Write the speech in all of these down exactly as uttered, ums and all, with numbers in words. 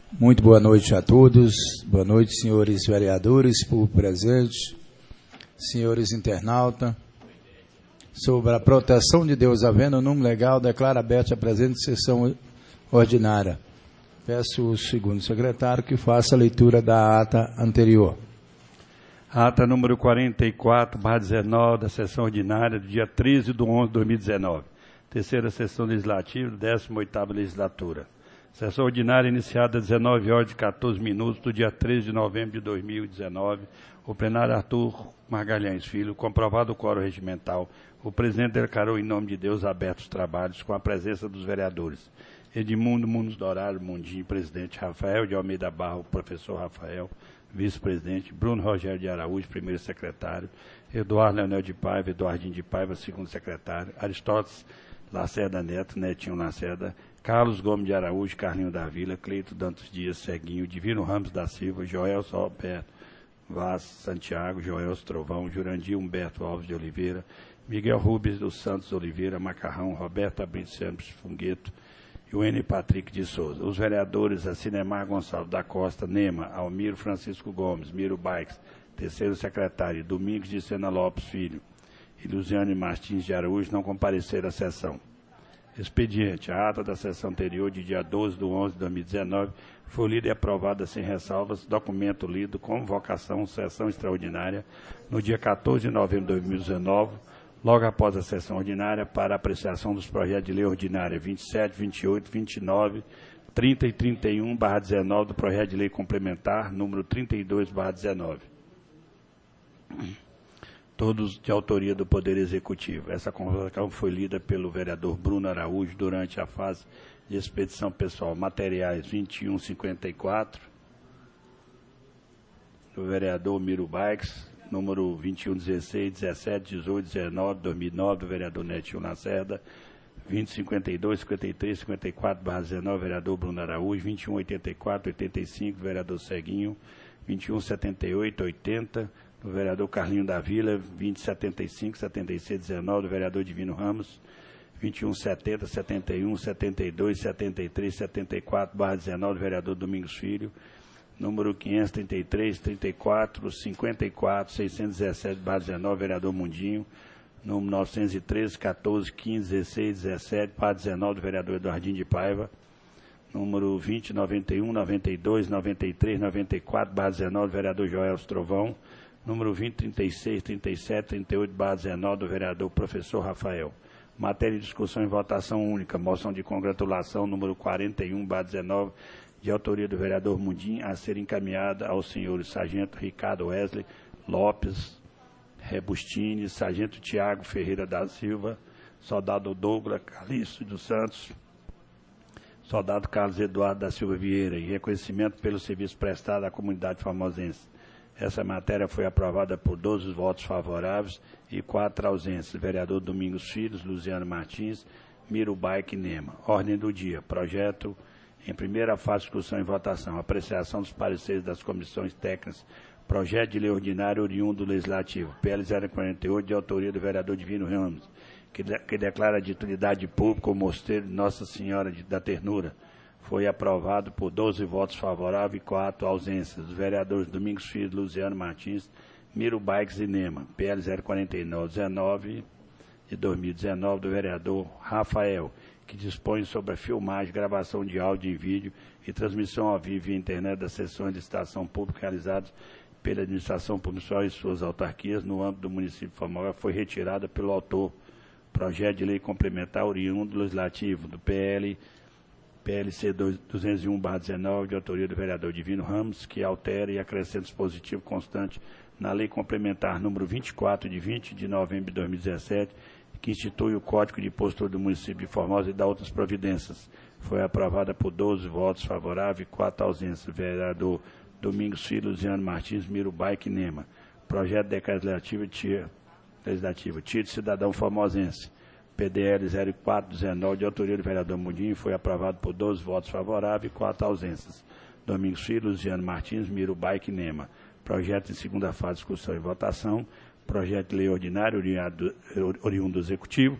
Muito boa noite a todos. Boa noite, senhores vereadores, público presente, senhores internautas. Sobre a proteção de Deus, havendo o número legal, declara aberta a presente sessão ordinária. Peço ao segundo secretário que faça a leitura da ata anterior. Ata número quarenta e quatro, barra dezenove, da sessão ordinária do dia treze de onze de dois mil e dezenove. Terceira sessão legislativa, décima oitava legislatura. Sessão ordinária iniciada às dezenove horas e quatorze minutos do dia treze de novembro de dois mil e dezenove. O plenário Arthur Margalhães Filho, comprovado o quórum regimental, o presidente declarou em nome de Deus abertos os trabalhos com a presença dos vereadores Edmundo Mundos Dourado Mundinho, presidente, Rafael de Almeida Barro, professor Rafael, vice-presidente, Bruno Rogério de Araújo, primeiro secretário, Eduardo Leonel de Paiva, Eduardinho de Paiva, segundo secretário, Aristóteles Lacerda Neto, Netinho Lacerda, Carlos Gomes de Araújo, Carlinho da Vila, Cleito Dantos Dias, Ceguinho, Divino Ramos da Silva, Joel Roberto Vaz Santiago, Joel Trovão, Jurandir Humberto Alves de Oliveira, Miguel Rubens dos Santos Oliveira, Macarrão, Roberto Abrito Santos Fungueto e o N. Patrick de Souza. Os vereadores a Cinemar Gonçalves da Costa, Nema, Almiro Francisco Gomes, Miro Baix, terceiro secretário, Domingos de Sena Lopes Filho e Luziane Martins de Araújo não compareceram à sessão. Expediente. A ata da sessão anterior, de dia doze de onze de dois mil e dezenove, foi lida e aprovada sem ressalvas. Documento lido, convocação, sessão extraordinária, no dia quatorze de novembro de dois mil e dezenove, logo após a sessão ordinária, para apreciação dos projetos de lei ordinária vinte e sete, vinte e oito, vinte e nove, trinta e trinta e um, barra dezenove, do projeto de lei complementar, número trinta e dois, barra dezenove. Todos de autoria do Poder Executivo. Essa convocação foi lida pelo vereador Bruno Araújo durante a fase de expedição pessoal. Materiais vinte e um, cinquenta e quatro, do vereador Miro Baix, número vinte e um, dezesseis, dezessete, dezoito, dezenove, dois mil e nove, do vereador Netinho Lacerda, vinte, cinquenta e dois, cinquenta e três, cinquenta e quatro, barra dezenove, vereador Bruno Araújo, vinte e um, oitenta e quatro, oitenta e cinco, vereador Ceguinho, vinte e um, setenta e oito, oitenta, do vereador Carlinho da Vila, vinte, setenta e cinco, setenta e seis, dezenove, do vereador Divino Ramos, vinte e um, setenta, setenta e um, setenta e dois, setenta e três, setenta e quatro, barra dezenove, do vereador Domingos Filho, número quinhentos e trinta e três, trinta e quatro, cinquenta e quatro, seiscentos e dezessete, barra dezenove, vereador Mundinho, número novecentos e treze, quatorze, quinze, dezesseis, dezessete, barra dezenove, do vereador Eduardinho de Paiva, número vinte, noventa e um, noventa e dois, noventa e três, noventa e quatro, barra dezenove, do vereador Joel Trovão, número vinte, trinta e seis, trinta e sete, trinta e oito, barra dezenove, do vereador professor Rafael. Matéria de discussão em votação única, moção de congratulação, número quarenta e um, barra dezenove, de autoria do vereador Mundim, a ser encaminhada aos senhores Sargento Ricardo Wesley Lopes Rebustini, Sargento Tiago Ferreira da Silva, Soldado Douglas Calixto dos Santos, Soldado Carlos Eduardo da Silva Vieira, e reconhecimento pelo serviço prestado à comunidade formosense. Essa matéria foi aprovada por doze votos favoráveis e quatro ausências. Vereador Domingos Filhos, Luziano Martins, Miro Baix e Nema. Ordem do dia. Projeto em primeira fase, discussão e votação. Apreciação dos pareceres das comissões técnicas. Projeto de lei ordinário oriundo do Legislativo. P L zero quarenta e oito, de autoria do vereador Divino Ramos, que, de, que declara de utilidade pública o mosteiro de Nossa Senhora de, da Ternura. Foi aprovado por doze votos favoráveis e quatro ausências. Os vereadores Domingos Filho, Luziano Martins, Miro Baix e Nema. P L zero quarenta e nove, dezenove de dois mil e dezenove, do vereador Rafael, que dispõe sobre a filmagem, gravação de áudio e vídeo e transmissão ao vivo via internet das sessões de licitação pública realizadas pela administração pública e suas autarquias no âmbito do município de Formosa, foi retirada pelo autor. Projeto de lei complementar oriundo do Legislativo, do P L P L C duzentos e um, barra dezenove, de autoria do vereador Divino Ramos, que altera e acrescenta dispositivo constante na lei complementar número vinte e quatro, de vinte de novembro de dois mil e dezessete, que institui o Código de Imposto do município de Formosa e dá outras providências. Foi aprovada por doze votos favoráveis e quatro ausências. Vereador Domingos Filho, Luziano Martins, Miro Baix e Nema. Projeto de decreto legislativo, tia, legislativo, título cidadão formosense. P D L zero quatro dezenove, de autoria do vereador Mundinho, foi aprovado por doze votos favoráveis e quatro ausências. Domingos Filho, Luziano Martins, Miro Baix e Nema. Projeto em segunda fase, discussão e votação. Projeto de lei ordinário oriundo do Executivo.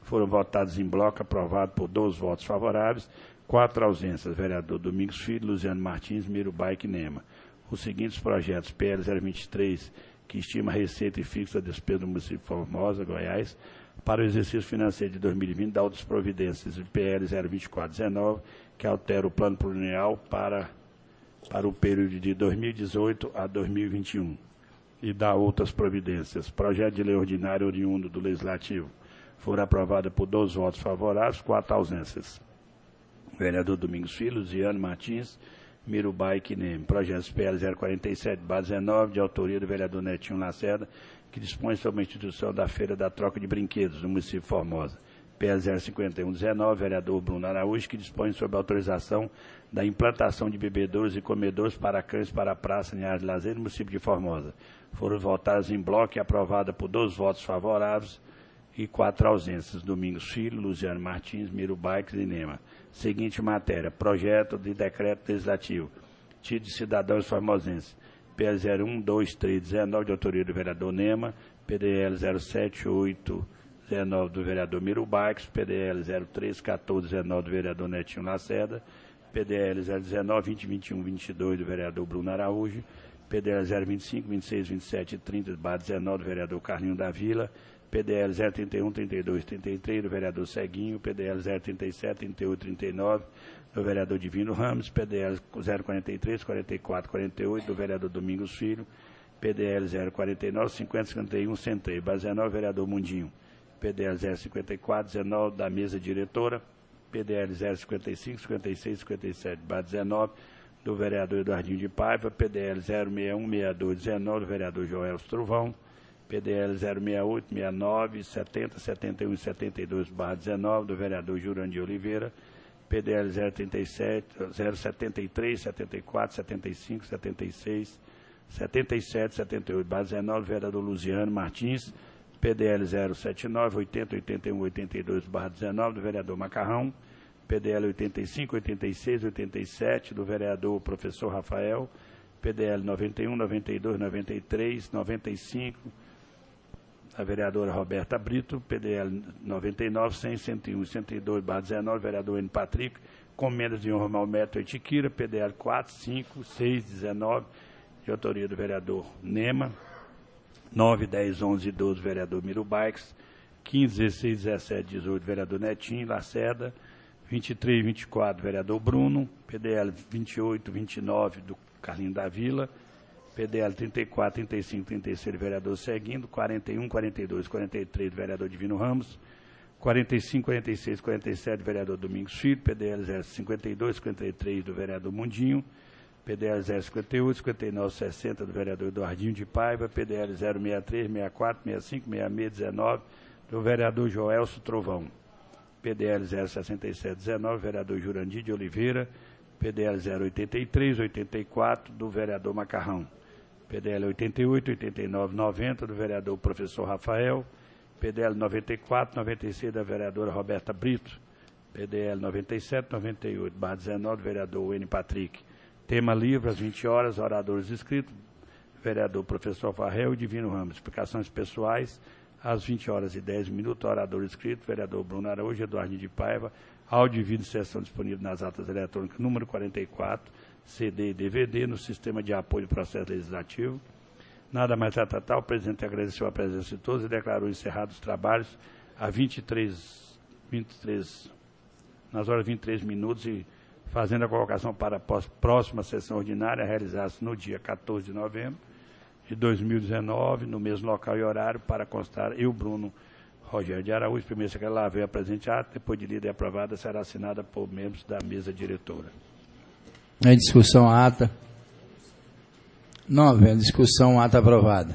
Foram votados em bloco, aprovado por doze votos favoráveis, quatro ausências. Vereador Domingos Filho, Luziano Martins, Miro Baik e Nema. Os seguintes projetos: P L zero vinte e três, que estima a receita e fixa a despesa do município de Formosa, Goiás, para o exercício financeiro de dois mil e vinte, dá outras providências. E P L zero vinte e quatro dezenove, que altera o plano plurianual para, para o período de dois mil e dezoito a dois mil e vinte e um. E dá outras providências. Projeto de lei ordinário oriundo do Legislativo. Foram aprovadas por doze votos favoráveis, quatro ausências. Vereador Domingos Filho, Luziano Martins, Miro Baik e Nema. Projetos P L zero quarenta e sete barra dezenove, de autoria do vereador Netinho Lacerda, que dispõe sobre a instituição da Feira da Troca de Brinquedos no município de Formosa. P L zero cinquenta e um dezenove, vereador Bruno Araújo, que dispõe sobre a autorização da implantação de bebedouros e comedouros para cães para a praça em área de lazer no município de Formosa. Foram votadas em bloco e aprovada por dois votos favoráveis e quatro ausências. Domingos Filho, Luziano Martins, Miro Baik e Nema. Seguinte matéria: projeto de decreto legislativo, título de cidadãos formosenses. P L zero um dois três dezenove, de autoria do vereador Nema. P D L zero sete oito dezenove, do vereador Miro Baik. P D L zero três quatorze dezenove, do vereador Netinho Lacerda. P D L zero dezenove vinte vinte e um vinte e dois, do vereador Bruno Araújo. P D L zero vinte e cinco vinte e seis vinte e sete trinta, barra dezenove, do vereador Carlinho da Vila. P D L zero trinta e um trinta e dois trinta e três, do vereador Ceguinho. P D L zero trinta e sete trinta e oito trinta e nove, do vereador Divino Ramos. P D L zero quarenta e três quarenta e quatro quarenta e oito, do vereador Domingos Filho. P D L zero quarenta e nove cinquenta cinquenta e um, Centeio, barra dezenove, vereador Mundinho. P D L zero cinquenta e quatro dezenove, da mesa diretora. P D L zero cinquenta e cinco cinquenta e seis cinquenta e sete, barra dezenove, do vereador Eduardinho de Paiva. P D L zero sessenta e um sessenta e dois dezenove, do vereador Joel Trovão. P D L zero sessenta e oito sessenta e nove setenta setenta e um setenta e dois, barra dezenove, do vereador Jurandir Oliveira. P D L zero trinta e sete, zero setenta e três setenta e quatro setenta e cinco setenta e seis setenta e sete setenta e oito, barra dezenove, do vereador Luziano Martins. P D L zero setenta e nove oitenta oitenta e um oitenta e dois, barra dezenove, do vereador Macarrão. P D L oitenta e cinco oitenta e seis oitenta e sete, do vereador Professor Rafael. P D L noventa e um noventa e dois noventa e três noventa e cinco, a vereadora Roberta Brito. P D L noventa e nove cem cento e um cento e dois, barra dezenove, vereador N. Patrick. Comendas de honra Malmeto Etiquira. P D L quatro, cinco, seis, dezenove, de autoria do vereador Nema. nove, dez, onze e doze, vereador Miro Baik. quinze, dezesseis, dezessete, dezoito, vereador Netinho Lacerda. vinte e três, vinte e quatro, vereador Bruno. P D L vinte e oito, vinte e nove, do Carlinho da Vila. P D L trinta e quatro, trinta e cinco, trinta e seis, vereador Seguindo. quarenta e um, quarenta e dois, quarenta e três, vereador Divino Ramos. quarenta e cinco, quarenta e seis, quarenta e sete, vereador Domingos Filho. P D L zero cinquenta e dois, cinquenta e três, do vereador Mundinho. P D L zero cinquenta e oito, cinquenta e nove, sessenta, do vereador Eduardinho de Paiva. P D L zero sessenta e três, sessenta e quatro, sessenta e cinco, sessenta e seis, dezenove, do vereador Joelso Trovão. P D L zero sessenta e sete, dezenove, vereador Jurandir de Oliveira. P D L zero oitenta e três, oitenta e quatro, do vereador Macarrão. P D L oitenta e oito, oitenta e nove, noventa, do vereador Professor Rafael. P D L noventa e quatro, noventa e seis, da vereadora Roberta Brito. P D L noventa e sete, noventa e oito, barra dezenove, do vereador N. Patrick. Tema livre, às vinte horas, oradores inscritos, vereador Professor Farrell e Divino Ramos. Explicações pessoais, às vinte horas e dez minutos, orador inscrito, vereador Bruno Araújo, Eduardo de Paiva. Áudio e vídeo de sessão disponível nas atas eletrônicas número quarenta e quatro, C D e D V D, no sistema de apoio do processo legislativo. Nada mais a tratar, o presidente agradeceu a presença de todos e declarou encerrados os trabalhos às vinte e três, vinte e três, nas horas vinte e três minutos, e fazendo a colocação para a próxima sessão ordinária, realizar-se no dia quatorze de novembro de dois mil e dezenove, no mesmo local e horário, para constar eu, Bruno Rogério de Araújo, primeiro secretário, lá veio a presente ata, depois de lida e aprovada, será assinada por membros da mesa diretora. Em discussão, ata. Não havendo discussão, ata aprovada.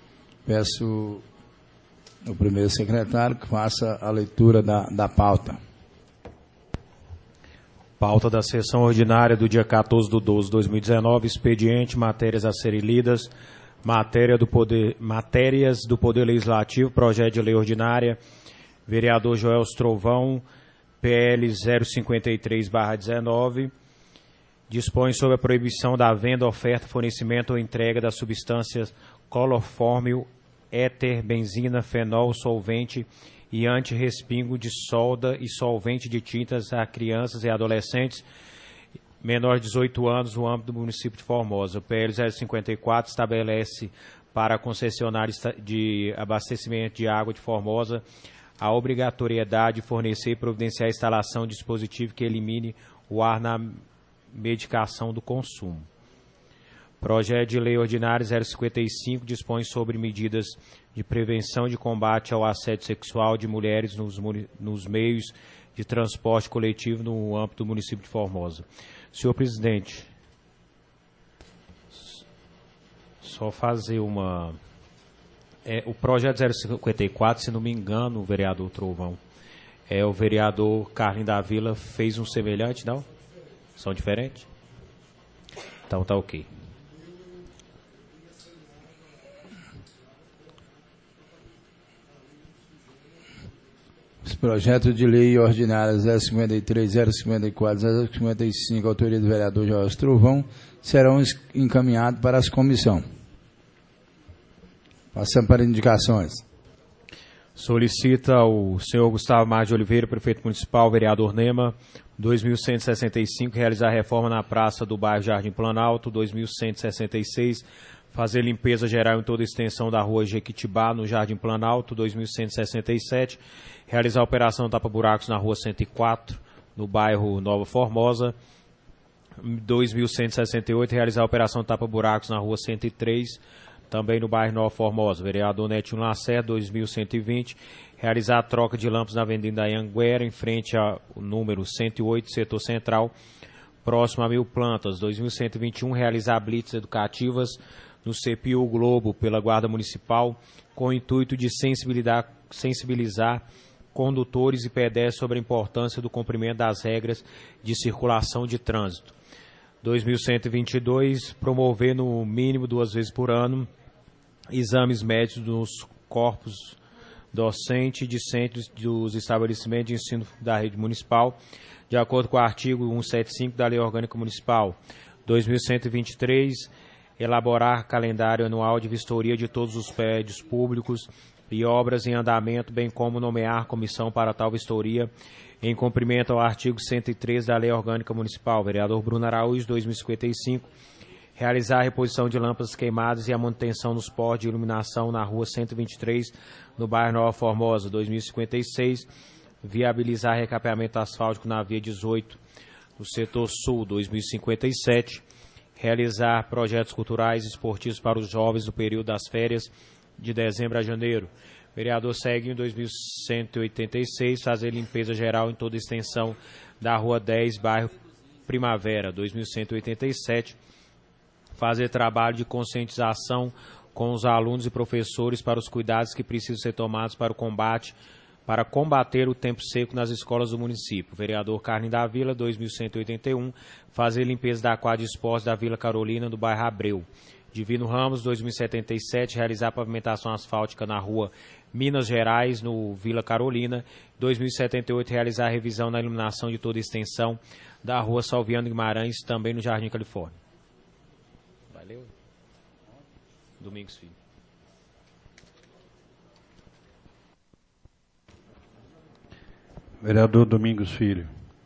Peço ao primeiro secretário que faça a leitura da, da pauta. Pauta da sessão ordinária do dia quatorze de doze de dois mil e dezenove, expediente, matérias a serem lidas, matéria do poder, matérias do Poder Legislativo, projeto de lei ordinária, vereador Joel Trovão, P L zero cinquenta e três barra dezenove, dispõe sobre a proibição da venda, oferta, fornecimento ou entrega das substâncias clorofórmio, éter, benzina, fenol, solvente e anti-respingo de solda e solvente de tintas a crianças e adolescentes menores de dezoito anos no âmbito do município de Formosa. O P L zero cinquenta e quatro estabelece para a concessionária de abastecimento de água de Formosa a obrigatoriedade de fornecer e providenciar a instalação de dispositivo que elimine o ar na medicação do consumo. Projeto de Lei Ordinária zero cinquenta e cinco dispõe sobre medidas de prevenção e de combate ao assédio sexual de mulheres nos, nos meios de transporte coletivo no âmbito do município de Formosa. Senhor presidente, só fazer uma... É, o projeto zero cinquenta e quatro, se não me engano, o vereador Trovão, é, o vereador Carlinhos da Vila fez um semelhante, não? São diferentes? Então tá ok. Esse projeto de lei ordinária zero cinquenta e três, zero cinquenta e quatro, zero cinquenta e cinco, autoria do vereador Jorge Trovão, serão encaminhados para as comissões. Passando para indicações. Solicita o senhor Gustavo Mar de Oliveira, prefeito municipal, vereador Nema, dois mil cento e sessenta e cinco, realizar reforma na praça do bairro Jardim Planalto, dois mil cento e sessenta e seis, fazer limpeza geral em toda a extensão da rua Jequitibá, no Jardim Planalto, dois mil cento e sessenta e sete, realizar a operação tapa-buracos na rua cento e quatro, no bairro Nova Formosa, dois mil cento e sessenta e oito, realizar a operação tapa-buracos na rua cento e três, também no bairro Nova Formosa. Vereador Netinho Lacerda, dois mil cento e vinte, realizar a troca de lâmpadas na Avenida Anhanguera, em frente ao número cento e oito, setor central, próximo a Mil Plantas. dois mil cento e vinte e um, realizar blitz educativas no C P U Globo pela Guarda Municipal, com o intuito de sensibilizar, sensibilizar condutores e pedestres sobre a importância do cumprimento das regras de circulação de trânsito. dois mil cento e vinte e dois, promover no mínimo duas vezes por ano exames médicos nos corpos docente e discentes dos estabelecimentos de ensino da rede municipal, de acordo com o artigo cento e setenta e cinco da Lei Orgânica Municipal. dois mil cento e vinte e três, elaborar calendário anual de vistoria de todos os prédios públicos e obras em andamento, bem como nomear comissão para tal vistoria, em cumprimento ao artigo cento e três da Lei Orgânica Municipal. Vereador Bruno Araújo, dois mil e cinquenta e cinco, realizar a reposição de lâmpadas queimadas e a manutenção nos postos de iluminação na rua cento e vinte e três, no bairro Nova Formosa. dois mil e cinquenta e seis, viabilizar recapeamento asfáltico na via dezoito, no setor sul. dois mil e cinquenta e sete, realizar projetos culturais e esportivos para os jovens no período das férias de dezembro a janeiro. Vereador Seguinho, dois mil cento e oitenta e seis, fazer limpeza geral em toda a extensão da rua dez, bairro Primavera. dois mil cento e oitenta e sete, fazer trabalho de conscientização com os alunos e professores para os cuidados que precisam ser tomados para o combate, para combater o tempo seco nas escolas do município. Vereador Carlinhos da Vila, dois mil cento e oitenta e um, fazer limpeza da quadra de esportes da Vila Carolina, do bairro Abreu. Divino Ramos, dois mil e setenta e sete, realizar pavimentação asfáltica na rua Minas Gerais, no Vila Carolina. dois mil e setenta e oito, realizar a revisão na iluminação de toda a extensão da rua Salviano Guimarães, também no Jardim Califórnia. Valeu. Domingos Filho. Vereador Domingos Filho.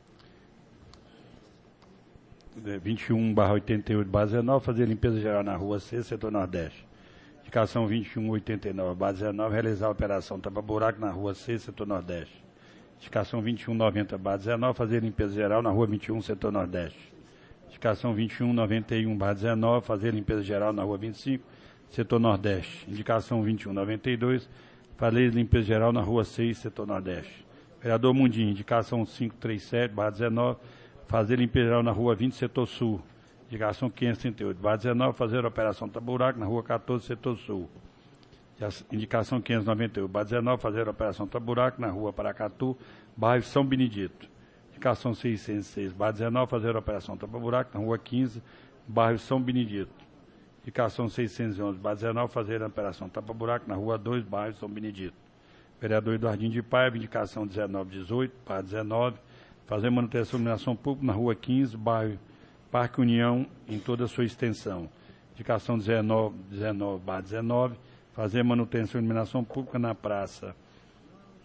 vinte e um barra oitenta e oito, base dezenove, fazer limpeza geral na rua C, setor Nordeste. Indicação vinte e um oitenta e nove, base dezenove, realizar a operação tapa-buraco na rua C, setor Nordeste. Indicação vinte e um noventa, base dezenove, fazer limpeza geral na rua vinte e um, setor Nordeste. Indicação vinte e um noventa e um, base dezenove, fazer limpeza geral na rua vinte e cinco, setor Nordeste. Indicação vinte e um noventa e dois, fazer limpeza geral na rua seis, setor Nordeste. Vereador Mundinho, indicação quinhentos e trinta e sete, barra dezenove, fazer limpeza geral na rua vinte, setor sul. Indicação quinhentos e trinta e oito, barra dezenove, fazer operação tapa-buraco na rua quatorze, setor sul. Indicação quinhentos e noventa e oito, barra dezenove, fazer operação tapa-buraco na rua Paracatu, bairro São Benedito. Indicação seiscentos e seis, barra dezenove, fazer operação tapa-buraco na rua quinze, bairro São Benedito. Indicação seiscentos e onze, barra dezenove, fazer operação tapa-buraco na rua dois, bairro São Benedito. Vereador Eduardinho de Paiva, indicação dezenove dezoito, barra dezenove, fazer manutenção de iluminação pública na rua quinze, bairro Parque União, em toda a sua extensão. Indicação dezenove, barra dezenove, fazer manutenção de iluminação pública na praça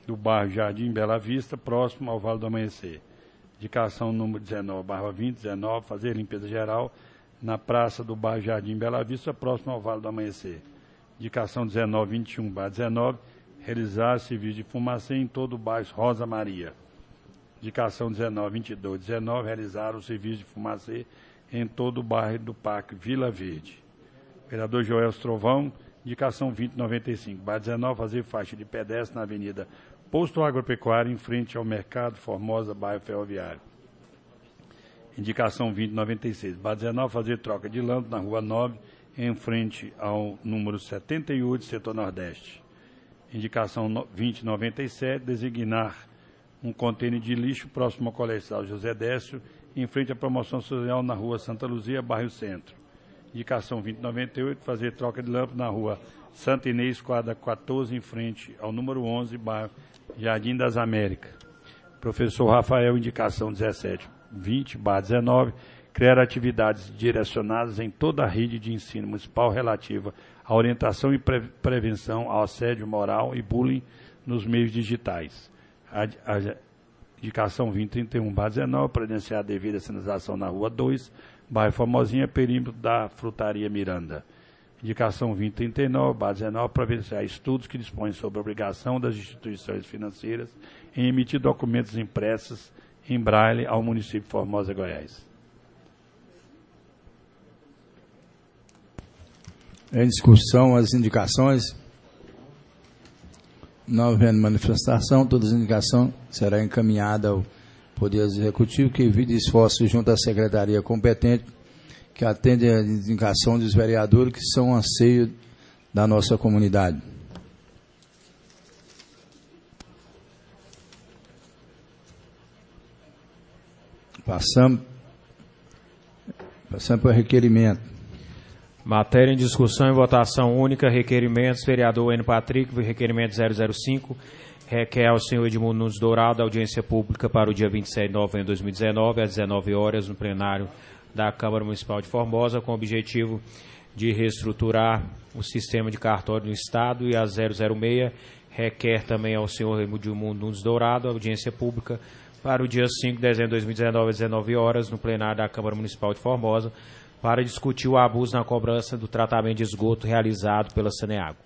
do bairro Jardim Bela Vista, próximo ao Vale do Amanhecer. Indicação número dezenove barra vinte, dezenove, fazer limpeza geral na praça do bairro Jardim Bela Vista, próximo ao Vale do Amanhecer. Indicação dezenove vinte e um barra dezenove, realizar serviço de fumacê em todo o bairro Rosa Maria. Indicação dezenove vinte e dois, dezenove, realizar o serviço de fumacê em todo o bairro do Parque Vila Verde. Vereador Joel Trovão, indicação vinte noventa e cinco, barra dezenove, fazer faixa de pedestre na Avenida Posto Agropecuário, em frente ao Mercado Formosa, bairro Ferroviário. Indicação vinte noventa e seis, barra dezenove, fazer troca de lâmpada na Rua nove, em frente ao número setenta e oito, setor Nordeste. Indicação vinte noventa e sete, designar um contêiner de lixo próximo ao Colegial José Décio, em frente à promoção social na Rua Santa Luzia, bairro Centro. Indicação vinte noventa e oito, fazer troca de lâmpada na Rua Santa Inês, quadra quatorze, em frente ao número onze, bairro Jardim das Américas. Professor Rafael, indicação dezessete vinte barra dezenove, criar atividades direcionadas em toda a rede de ensino municipal relativa à orientação e pre prevenção ao assédio moral e bullying nos meios digitais. A, a indicação vinte trinta e um barra dezenove, providenciar a devida sinalização na Rua dois, bairro Formosinha, perímetro da Frutaria Miranda. Indicação vinte trinta e nove barra dezenove, providenciar estudos que dispõem sobre a obrigação das instituições financeiras em emitir documentos impressos em braille ao município de Formosa, Goiás. Em discussão as indicações. Não havendo manifestação, toda a indicação será encaminhada ao Poder Executivo, que evite esforços junto à Secretaria competente, que atende a indicação dos vereadores, que são um anseio da nossa comunidade. Passamos, passamos para o requerimento. Matéria em discussão e votação única, requerimentos, vereador N. Patrick, requerimento zero zero cinco, requer ao senhor Edmundo Nunes Dourado audiência pública para o dia vinte e sete de novembro de dois mil e dezenove, às dezenove horas, no plenário da Câmara Municipal de Formosa, com o objetivo de reestruturar o sistema de cartório no Estado. E a zero zero seis requer também ao senhor Edmundo Nunes Dourado audiência pública para o dia cinco de dezembro de dois mil e dezenove, às dezenove horas, no plenário da Câmara Municipal de Formosa, para discutir o abuso na cobrança do tratamento de esgoto realizado pela Saneago.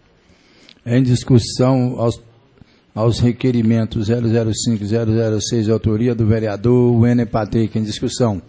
Em discussão aos, aos requerimentos zero zero cinco e zero zero seis, de autoria do vereador Wene Patrick. Em discussão.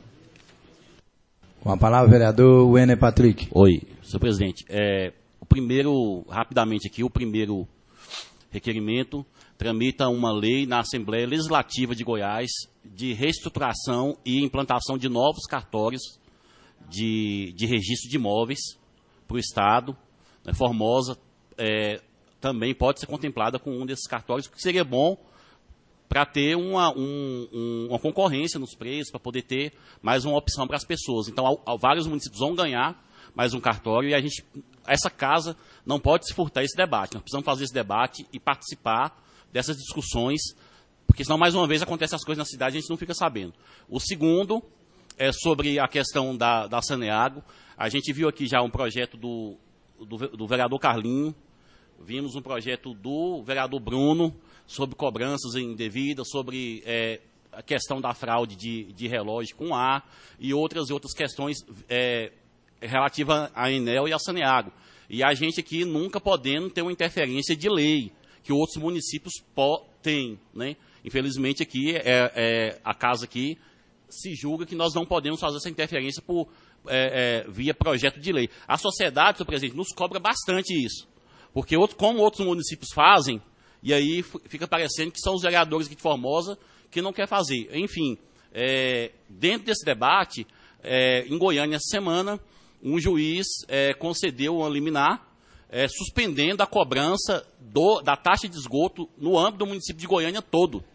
Com a palavra, vereador Wene Patrick. Oi, senhor presidente. É, o primeiro, rapidamente aqui, o primeiro requerimento tramita uma lei na Assembleia Legislativa de Goiás de reestruturação e implantação de novos cartórios De, de registro de imóveis para o Estado. Né, Formosa é, também pode ser contemplada com um desses cartórios, que seria bom para ter uma, um, um, uma concorrência nos preços, para poder ter mais uma opção para as pessoas. Então, ao, ao, vários municípios vão ganhar mais um cartório e a gente, essa casa não pode se furtar esse debate. Nós precisamos fazer esse debate e participar dessas discussões, porque senão, mais uma vez, acontecem as coisas na cidade e a gente não fica sabendo. O segundo é sobre a questão da, da Saneago. A gente viu aqui já um projeto do, do, do vereador Carlinho, vimos um projeto do vereador Bruno sobre cobranças indevidas, sobre é, a questão da fraude de, de relógio com ar e outras outras questões é, relativas à Enel e à Saneago. E a gente aqui nunca podendo ter uma interferência de lei, que outros municípios têm, né? Infelizmente aqui, é, é, a casa aqui se julga que nós não podemos fazer essa interferência por, é, é, via projeto de lei. A sociedade, senhor presidente, nos cobra bastante isso. Porque outro, como outros municípios fazem, e aí fica parecendo que são os vereadores aqui de Formosa que não quer fazer. Enfim, é, dentro desse debate, é, em Goiânia, essa semana, um juiz é, concedeu uma liminar, é, suspendendo a cobrança do, da taxa de esgoto no âmbito do município de Goiânia todo.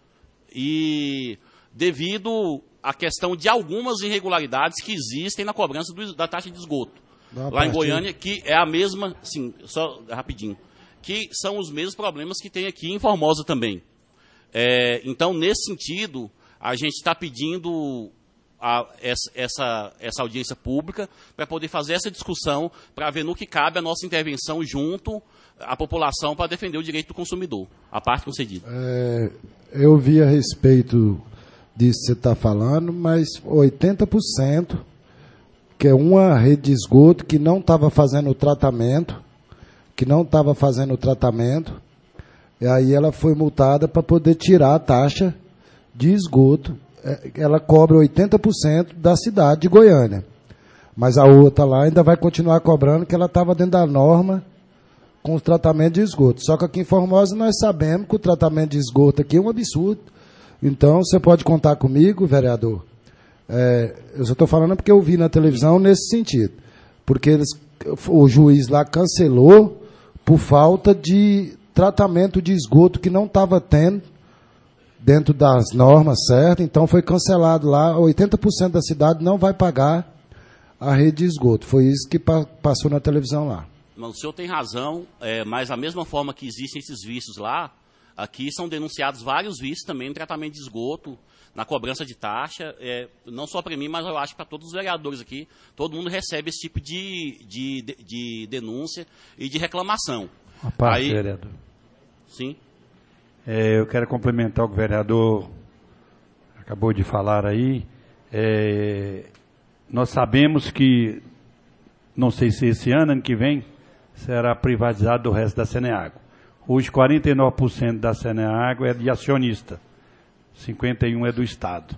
E devido à questão de algumas irregularidades que existem na cobrança do, da taxa de esgoto. Boa lá parte. Em Goiânia, que é a mesma, sim, só rapidinho, que são os mesmos problemas que tem aqui em Formosa também. É, então, nesse sentido, a gente está pedindo a, essa, essa, essa audiência pública para poder fazer essa discussão, para ver no que cabe a nossa intervenção junto a população para defender o direito do consumidor, a parte concedida. É, eu vi a respeito disso que você está falando, mas oitenta por cento, que é uma rede de esgoto que não estava fazendo o tratamento, que não estava fazendo o tratamento, e aí ela foi multada para poder tirar a taxa de esgoto. Ela cobra oitenta por cento da cidade de Goiânia. Mas a outra lá ainda vai continuar cobrando, que ela estava dentro da norma com o tratamento de esgoto. Só que aqui em Formosa nós sabemos que o tratamento de esgoto aqui é um absurdo. Então, você pode contar comigo, vereador. É, eu só estou falando porque eu vi na televisão nesse sentido. Porque eles, o juiz lá cancelou por falta de tratamento de esgoto que não estava tendo dentro das normas certas. Então, foi cancelado lá. oitenta por cento da cidade não vai pagar a rede de esgoto. Foi isso que pa- passou na televisão lá. Não, o senhor tem razão, é, mas da mesma forma que existem esses vícios lá, aqui são denunciados vários vícios também no tratamento de esgoto, na cobrança de taxa, é, não só para mim, mas eu acho que para todos os vereadores aqui, todo mundo recebe esse tipo de, de, de, de denúncia e de reclamação. Uma parte, Aí, vereador. Sim. É, eu quero complementar o que o vereador acabou de falar aí. É, nós sabemos que, não sei se esse ano, ano que vem, será privatizado o resto da Saneago. Hoje, quarenta e nove por cento da Saneago é de acionista, cinquenta e um por cento é do Estado.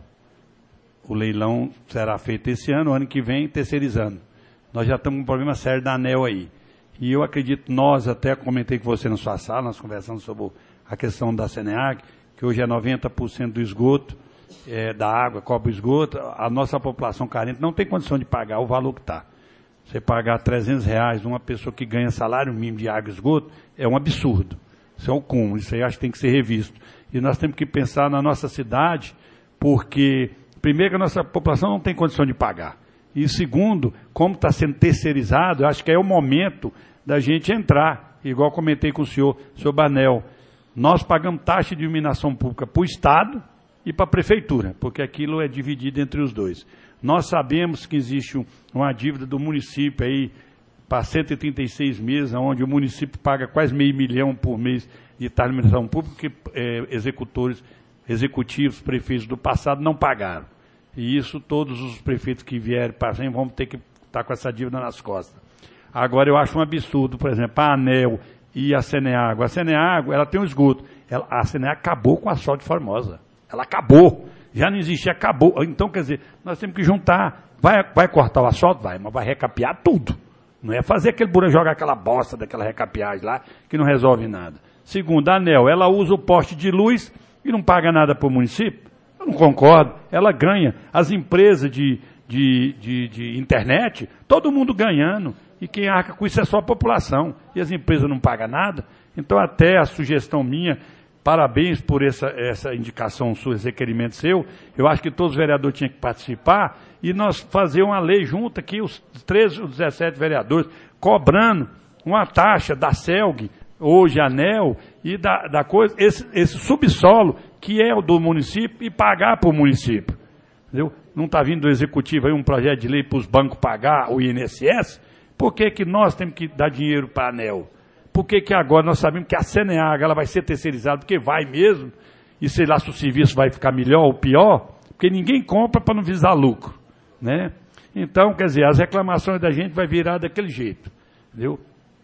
O leilão será feito esse ano, ano que vem, terceirizando. Nós já estamos com um problema sério da ANEEL aí. E eu acredito, nós até comentei com você na sua sala, nós conversamos sobre a questão da Saneago, que hoje é noventa por cento do esgoto, é, da água, cobre o esgoto. A nossa população carente não tem condição de pagar o valor que está. Você pagar trezentos reais uma pessoa que ganha salário mínimo de água e esgoto é um absurdo. Isso é um cúmulo, isso aí acho que tem que ser revisto. E nós temos que pensar na nossa cidade, porque, primeiro, que a nossa população não tem condição de pagar. E, segundo, como está sendo terceirizado, eu acho que é o momento da gente entrar, igual comentei com o senhor, senhor Banel. Nós pagamos taxa de iluminação pública para o Estado e para a Prefeitura, porque aquilo é dividido entre os dois. Nós sabemos que existe um, uma dívida do município aí para cento e trinta e seis meses, onde o município paga quase meio milhão por mês de taxa de iluminação pública, que é, executores, executivos, prefeitos do passado não pagaram. E isso todos os prefeitos que vierem para frente vão ter que estar com essa dívida nas costas. Agora, eu acho um absurdo, por exemplo, a ANEEL e a Saneago. A Saneago, ela tem um esgoto. Ela, a Saneago acabou com a Sol de Formosa. Ela acabou. Já não existia, acabou. Então, quer dizer, nós temos que juntar. Vai, vai cortar o asfalto? Vai, mas vai recapear tudo. Não é fazer aquele buraco, jogar aquela bosta daquela recapeagem lá, que não resolve nada. Segundo, a ANEEL, ela usa o poste de luz e não paga nada para o município. Eu não concordo. Ela ganha. As empresas de, de, de, de internet, todo mundo ganhando. E quem arca com isso é só a população. E as empresas não pagam nada. Então, até a sugestão minha, parabéns por essa, essa indicação sua, esse requerimento seu. Eu acho que todos os vereadores tinham que participar e nós fazer uma lei junto aqui, os treze, os dezessete vereadores, cobrando uma taxa da CELG, hoje a ANEEL, e da, da coisa, esse, esse subsolo que é o do município e pagar para o município. Entendeu? Não está vindo do executivo aí um projeto de lei para os bancos pagar o I N S S? Por que que nós temos que dar dinheiro para a ANEEL? Por que que agora nós sabemos que a Saneago ela vai ser terceirizada? Porque vai mesmo, e sei lá se o serviço vai ficar melhor ou pior, porque ninguém compra para não visar lucro, né? Então, quer dizer, as reclamações da gente vai virar daquele jeito, entendeu?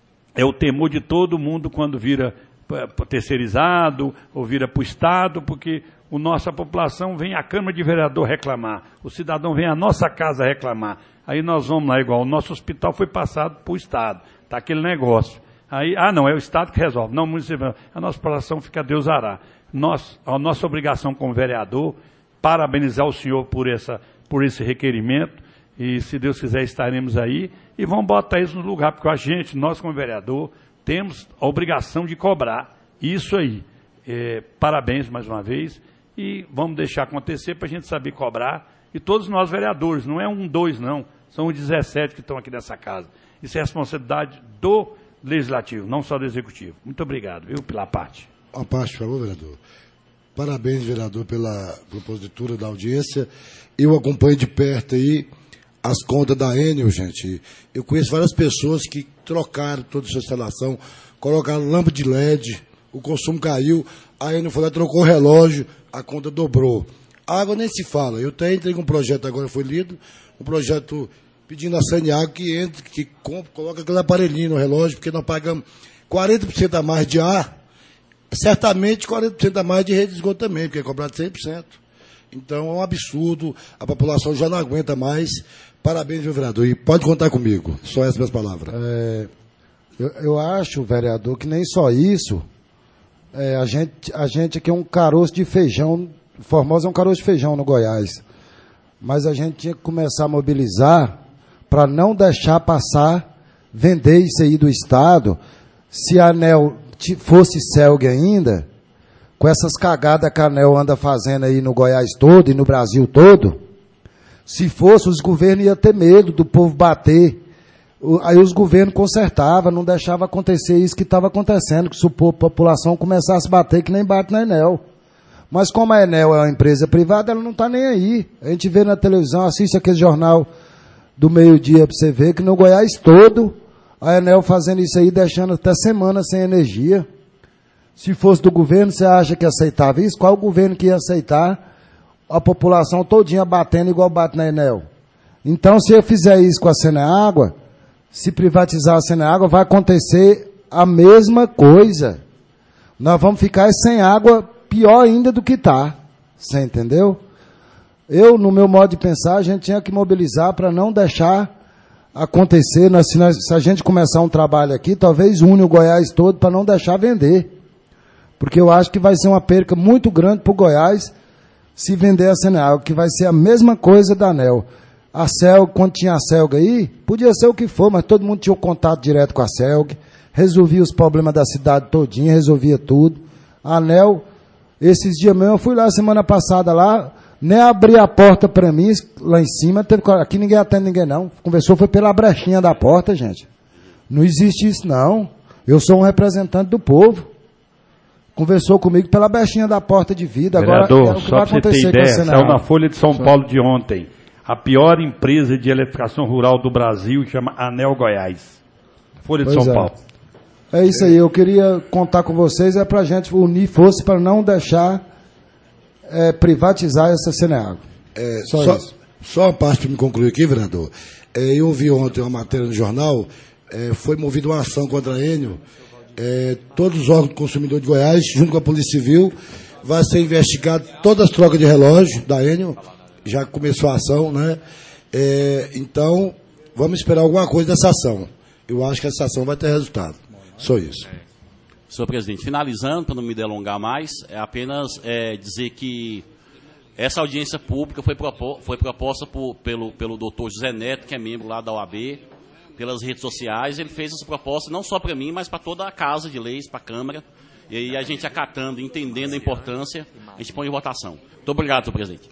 É o temor de todo mundo quando vira terceirizado ou vira para o Estado, porque a nossa população vem à Câmara de Vereador reclamar, o cidadão vem à nossa casa reclamar, aí nós vamos lá igual, o nosso hospital foi passado para o Estado, está aquele negócio. Aí, ah, não, é o Estado que resolve. Não, município, a nossa população fica a Deus dará. Nós, a nossa obrigação como vereador, parabenizar o senhor por, essa, por esse requerimento, e se Deus quiser estaremos aí, e vamos botar isso no lugar, porque a gente, nós como vereador, temos a obrigação de cobrar isso aí. É, parabéns mais uma vez, e vamos deixar acontecer para a gente saber cobrar, e todos nós vereadores, não é um, dois não, são os dezessete que estão aqui nessa casa. Isso é responsabilidade do Legislativo, não só do Executivo. Muito obrigado, viu, pela parte. A parte, por favor, vereador. Parabéns, vereador, pela propositura da audiência. Eu acompanho de perto aí as contas da Enel, gente. Eu conheço várias pessoas que trocaram toda a sua instalação, colocaram lâmpada de L E D, o consumo caiu, a Enel foi lá, trocou o relógio, a conta dobrou. A água nem se fala. Eu até entrei com um projeto, agora foi lido, um projeto pedindo a Saneago que entre, que compre, coloque aquele aparelhinho no relógio, porque nós pagamos quarenta por cento a mais de ar, certamente quarenta por cento a mais de rede de esgoto também, porque é cobrado cem por cento. Então é um absurdo, a população já não aguenta mais. Parabéns, meu vereador, e pode contar comigo. Só essas minhas palavras. É, eu, eu acho, vereador, que nem só isso. É, a, gente, a gente aqui é um caroço de feijão. Formosa é um caroço de feijão no Goiás. Mas a gente tinha que começar a mobilizar para não deixar passar, vender isso aí do Estado. Se a ANEEL fosse CELG ainda, com essas cagadas que a ANEEL anda fazendo aí no Goiás todo e no Brasil todo, se fosse, os governos iam ter medo do povo bater. Aí os governos consertavam, não deixavam acontecer isso que estava acontecendo, que se a população começasse a bater, que nem bate na ANEEL. Mas como a ANEEL é uma empresa privada, ela não está nem aí. A gente vê na televisão, assiste aquele jornal do meio-dia para você ver que no Goiás todo, a ANEEL fazendo isso aí, deixando até semana sem energia. Se fosse do governo, você acha que aceitava isso? Qual o governo que ia aceitar a população todinha batendo igual bate na ANEEL? Então, se eu fizer isso com a Saneágua, se privatizar a Saneágua, vai acontecer a mesma coisa. Nós vamos ficar sem água pior ainda do que está. Você entendeu? Eu, no meu modo de pensar, a gente tinha que mobilizar para não deixar acontecer. Nós, se, nós, se a gente começar um trabalho aqui, talvez une o Goiás todo para não deixar vender. Porque eu acho que vai ser uma perca muito grande para o Goiás se vender a Saneágua, que vai ser a mesma coisa da ANEEL. A CELG, quando tinha a CELG aí, podia ser o que for, mas todo mundo tinha um contato direto com a CELG, resolvia os problemas da cidade todinha, resolvia tudo. A ANEEL, esses dias mesmo, eu fui lá semana passada lá, nem abri a porta para mim, lá em cima, teve, aqui ninguém atende ninguém não. Conversou, foi pela brechinha da porta, gente. Não existe isso não. Eu sou um representante do povo. Conversou comigo pela brechinha da porta de vida. Vereador, agora, é o que só vai para você ter acontecer ideia, com a saiu na Folha de São só. Paulo de ontem. A pior empresa de eletrificação rural do Brasil chama ANEEL Goiás. Folha de Pois São é. Paulo. É isso aí, eu queria contar com vocês, é para a gente unir força para não deixar é, privatizar essa Saneágua. É, Só só, isso. só uma parte para me concluir aqui, vereador. É, eu vi ontem uma matéria no jornal, é, foi movida uma ação contra a Enel. É, todos os órgãos do consumidor de Goiás, junto com a Polícia Civil, vai ser investigado todas as trocas de relógio da Enel. Já começou a ação, né? É, então, vamos esperar alguma coisa dessa ação. Eu acho que essa ação vai ter resultado. Só isso. Senhor presidente, finalizando, para não me delongar mais, é apenas é, dizer que essa audiência pública foi, propo, foi proposta por, pelo, pelo doutor José Neto, que é membro lá da O A B, pelas redes sociais. Ele fez essa proposta não só para mim, mas para toda a Casa de Leis, para a Câmara. E aí a gente acatando, entendendo a importância, a gente põe em votação. Muito obrigado, senhor presidente.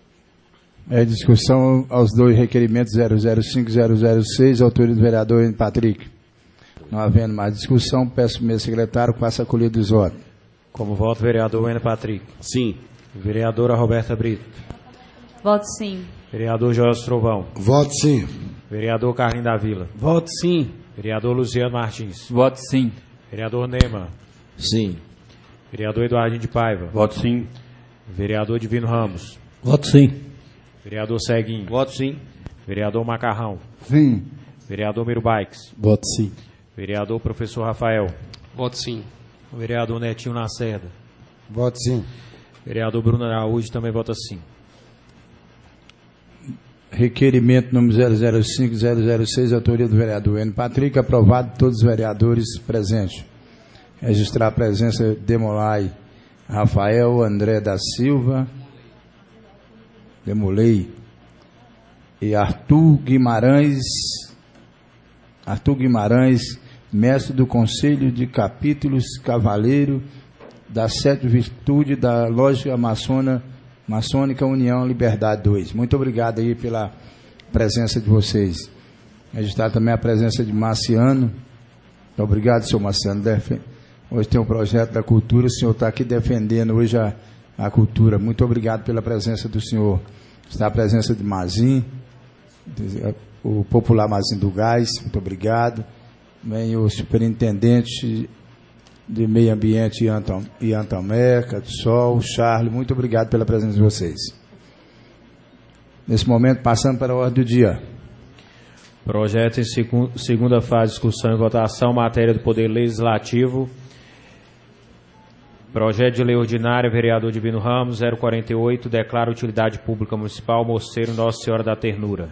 É discussão aos dois requerimentos zero zero cinco e zero zero seis, autoria do vereador N. Patrick. Não havendo mais discussão, peço ao meu secretário que faça a acolhida dos votos. Como voto, vereador N. Patrick. Sim. Vereadora Roberta Brito. Voto sim. Vereador Joelson Trovão. Voto sim. Vereador Carlinhos da Vila. Voto sim. Vereador Luciano Martins. Voto sim. Vereador Nema. Sim. Vereador Eduardinho de Paiva. Voto sim. Vereador Divino Ramos. Voto sim. Vereador Ceguinho. Voto sim. Vereador Macarrão. Sim. Vereador Miro Bikes. Voto sim. Vereador Professor Rafael. Voto sim. Vereador Netinho Lacerda. Voto sim. Vereador Bruno Araújo também vota sim. Requerimento número zero zero cinco e zero zero seis, autoria do vereador N. Patrick, aprovado por todos os vereadores presentes. Registrar a presença de Demolay Rafael, André da Silva, Demolei, e Arthur Guimarães, Arthur Guimarães, mestre do Conselho de Capítulos, cavaleiro da Sete Virtude da Lógica Maçona, Maçônica União Liberdade dois. Muito obrigado aí pela presença de vocês. Registrar também a presença de Marciano. Obrigado, senhor Marciano. Hoje tem um projeto da cultura, o senhor está aqui defendendo hoje a, a cultura. Muito obrigado pela presença do senhor. Está a presença de Mazin o popular Mazinho do Gás, muito obrigado. Também o superintendente de Meio Ambiente e Antamérica, do Sol, Charles, muito obrigado pela presença de vocês. Nesse momento, passando para a ordem do dia. Projeto em secu- segunda fase, discussão e votação, matéria do Poder Legislativo. Projeto de lei ordinária, vereador Divino Ramos, zero quarenta e oito, declara utilidade pública municipal, Mosteiro Nossa Senhora da Ternura.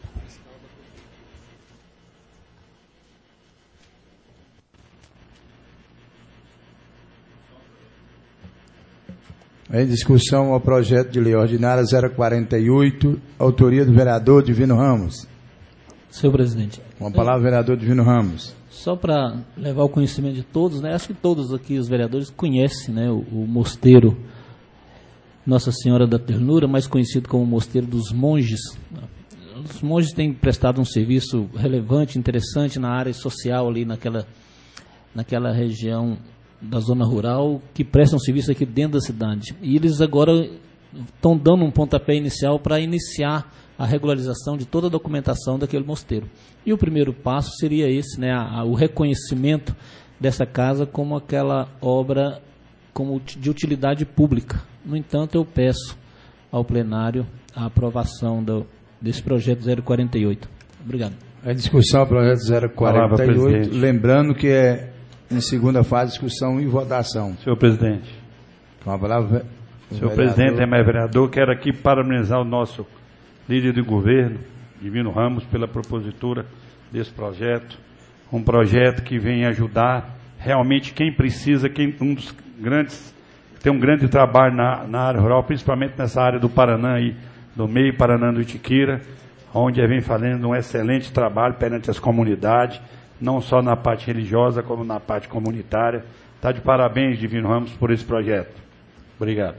Em discussão ao projeto de lei ordinária zero quarenta e oito, autoria do vereador Divino Ramos. Senhor presidente. Com a palavra, vereador Divino Ramos. Só para levar o conhecimento de todos, né? Acho que todos aqui, os vereadores, conhecem, né, o, o mosteiro Nossa Senhora da Ternura, mais conhecido como Mosteiro dos Monges. Os monges têm prestado um serviço relevante, interessante na área social ali naquela, naquela região da zona rural, que prestam serviço aqui dentro da cidade. E eles agora estão dando um pontapé inicial para iniciar a regularização de toda a documentação daquele mosteiro. E o primeiro passo seria esse, né, a, a, o reconhecimento dessa casa como aquela obra como de utilidade pública. No entanto, eu peço ao plenário a aprovação do, desse projeto zero quarenta e oito. Obrigado. A discussão ao projeto zero quarenta e oito, lembrando que é em segunda fase, discussão e votação. Senhor presidente. Com a palavra, Senhor presidente, é mais vereador, quero aqui parabenizar o nosso líder de governo, Divino Ramos, pela propositura desse projeto. Um projeto que vem ajudar realmente quem precisa, quem um dos grandes, tem um grande trabalho na, na área rural, principalmente nessa área do Paraná aí, do meio Paraná do Itiquira, onde vem fazendo um excelente trabalho perante as comunidades, não só na parte religiosa, como na parte comunitária. Está de parabéns, Divino Ramos, por esse projeto. Obrigado.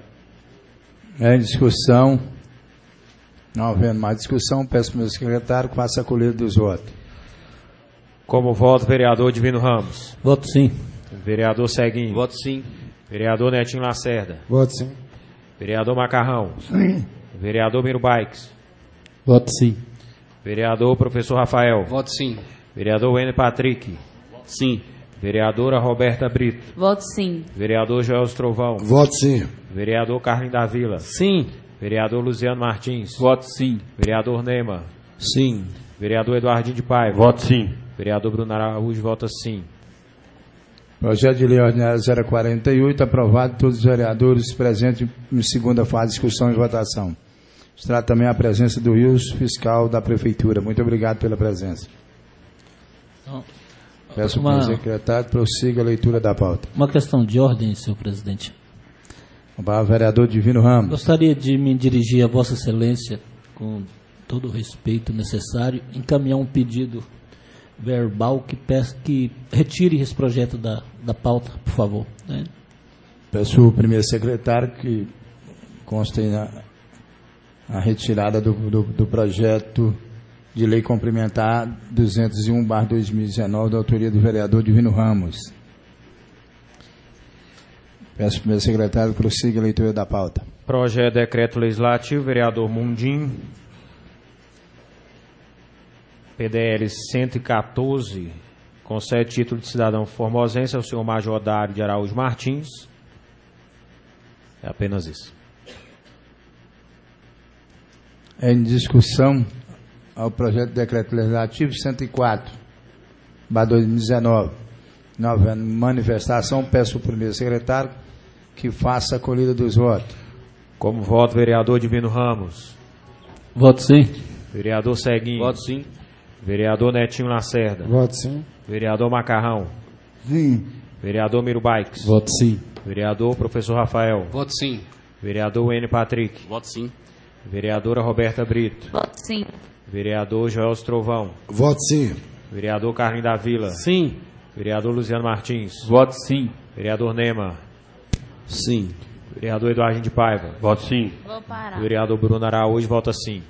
É em discussão. Não havendo mais discussão, peço para o meu secretário que faça a colheita dos votos. Como voto, vereador Divino Ramos. Voto sim. Vereador Seguinho. Voto sim. Vereador Netinho Lacerda. Voto sim. Vereador Macarrão. Sim. Vereador Miro Bikes. Voto sim. Vereador Professor Rafael. Voto sim. Vereador Wender Patrick. Sim. Vereadora Roberta Brito. Voto sim. Vereador Joel Trovão. Voto sim. Vereador Carlinhos da Vila. Sim. Vereador Luciano Martins. Voto sim. Vereador Nema. Sim. Vereador Eduardinho de Paiva. Voto sim. Vereador Bruno Araújo vota sim. Projeto de lei ordinária zero quarenta e oito, aprovado por todos os vereadores presentes em segunda fase, discussão e votação. Se trata também a presença do Wilson, fiscal da Prefeitura. Muito obrigado pela presença. Então, Peço uma, para o secretário prossiga a leitura da pauta. uma questão de ordem, senhor presidente. Para o vereador Divino Ramos. Gostaria de me dirigir a Vossa Excelência, com todo o respeito necessário, encaminhar um pedido verbal que, peça, que retire esse projeto da, da pauta, por favor. Né? Peço ao primeiro secretário que conste na a retirada do, do, do projeto de lei complementar duzentos e um barra dois mil e dezenove, da autoria do vereador Divino Ramos. Peço ao primeiro secretário que prossiga a leitura da pauta. Projeto de decreto legislativo, vereador Mundim. P D L cento e quatorze, concede título de cidadão formosense ao senhor Major Dário de Araújo Martins. É apenas isso. Em discussão ao projeto de decreto legislativo cento e quatro, barra dois mil e dezenove. Não havendo manifestação, peço ao primeiro secretário que faça a colhida dos votos. Como voto, vereador Divino Ramos. Voto sim. Vereador Seguinho. Voto sim. Vereador Netinho Lacerda. Voto sim. Vereador Macarrão. Sim. Vereador Miro Bikes. Voto sim. Vereador Professor Rafael. Voto sim. Vereador Wender Patrick. Voto sim. Vereadora Roberta Brito. Voto sim. Vereador Joel Trovão. Voto sim. Vereador Carlinhos da Vila. Sim. Vereador Luciano Martins. Voto sim. Vereador Nema. Sim. Vereador Eduardinho de Paiva. Voto sim. Vou parar. Vereador Bruno Araújo vota sim.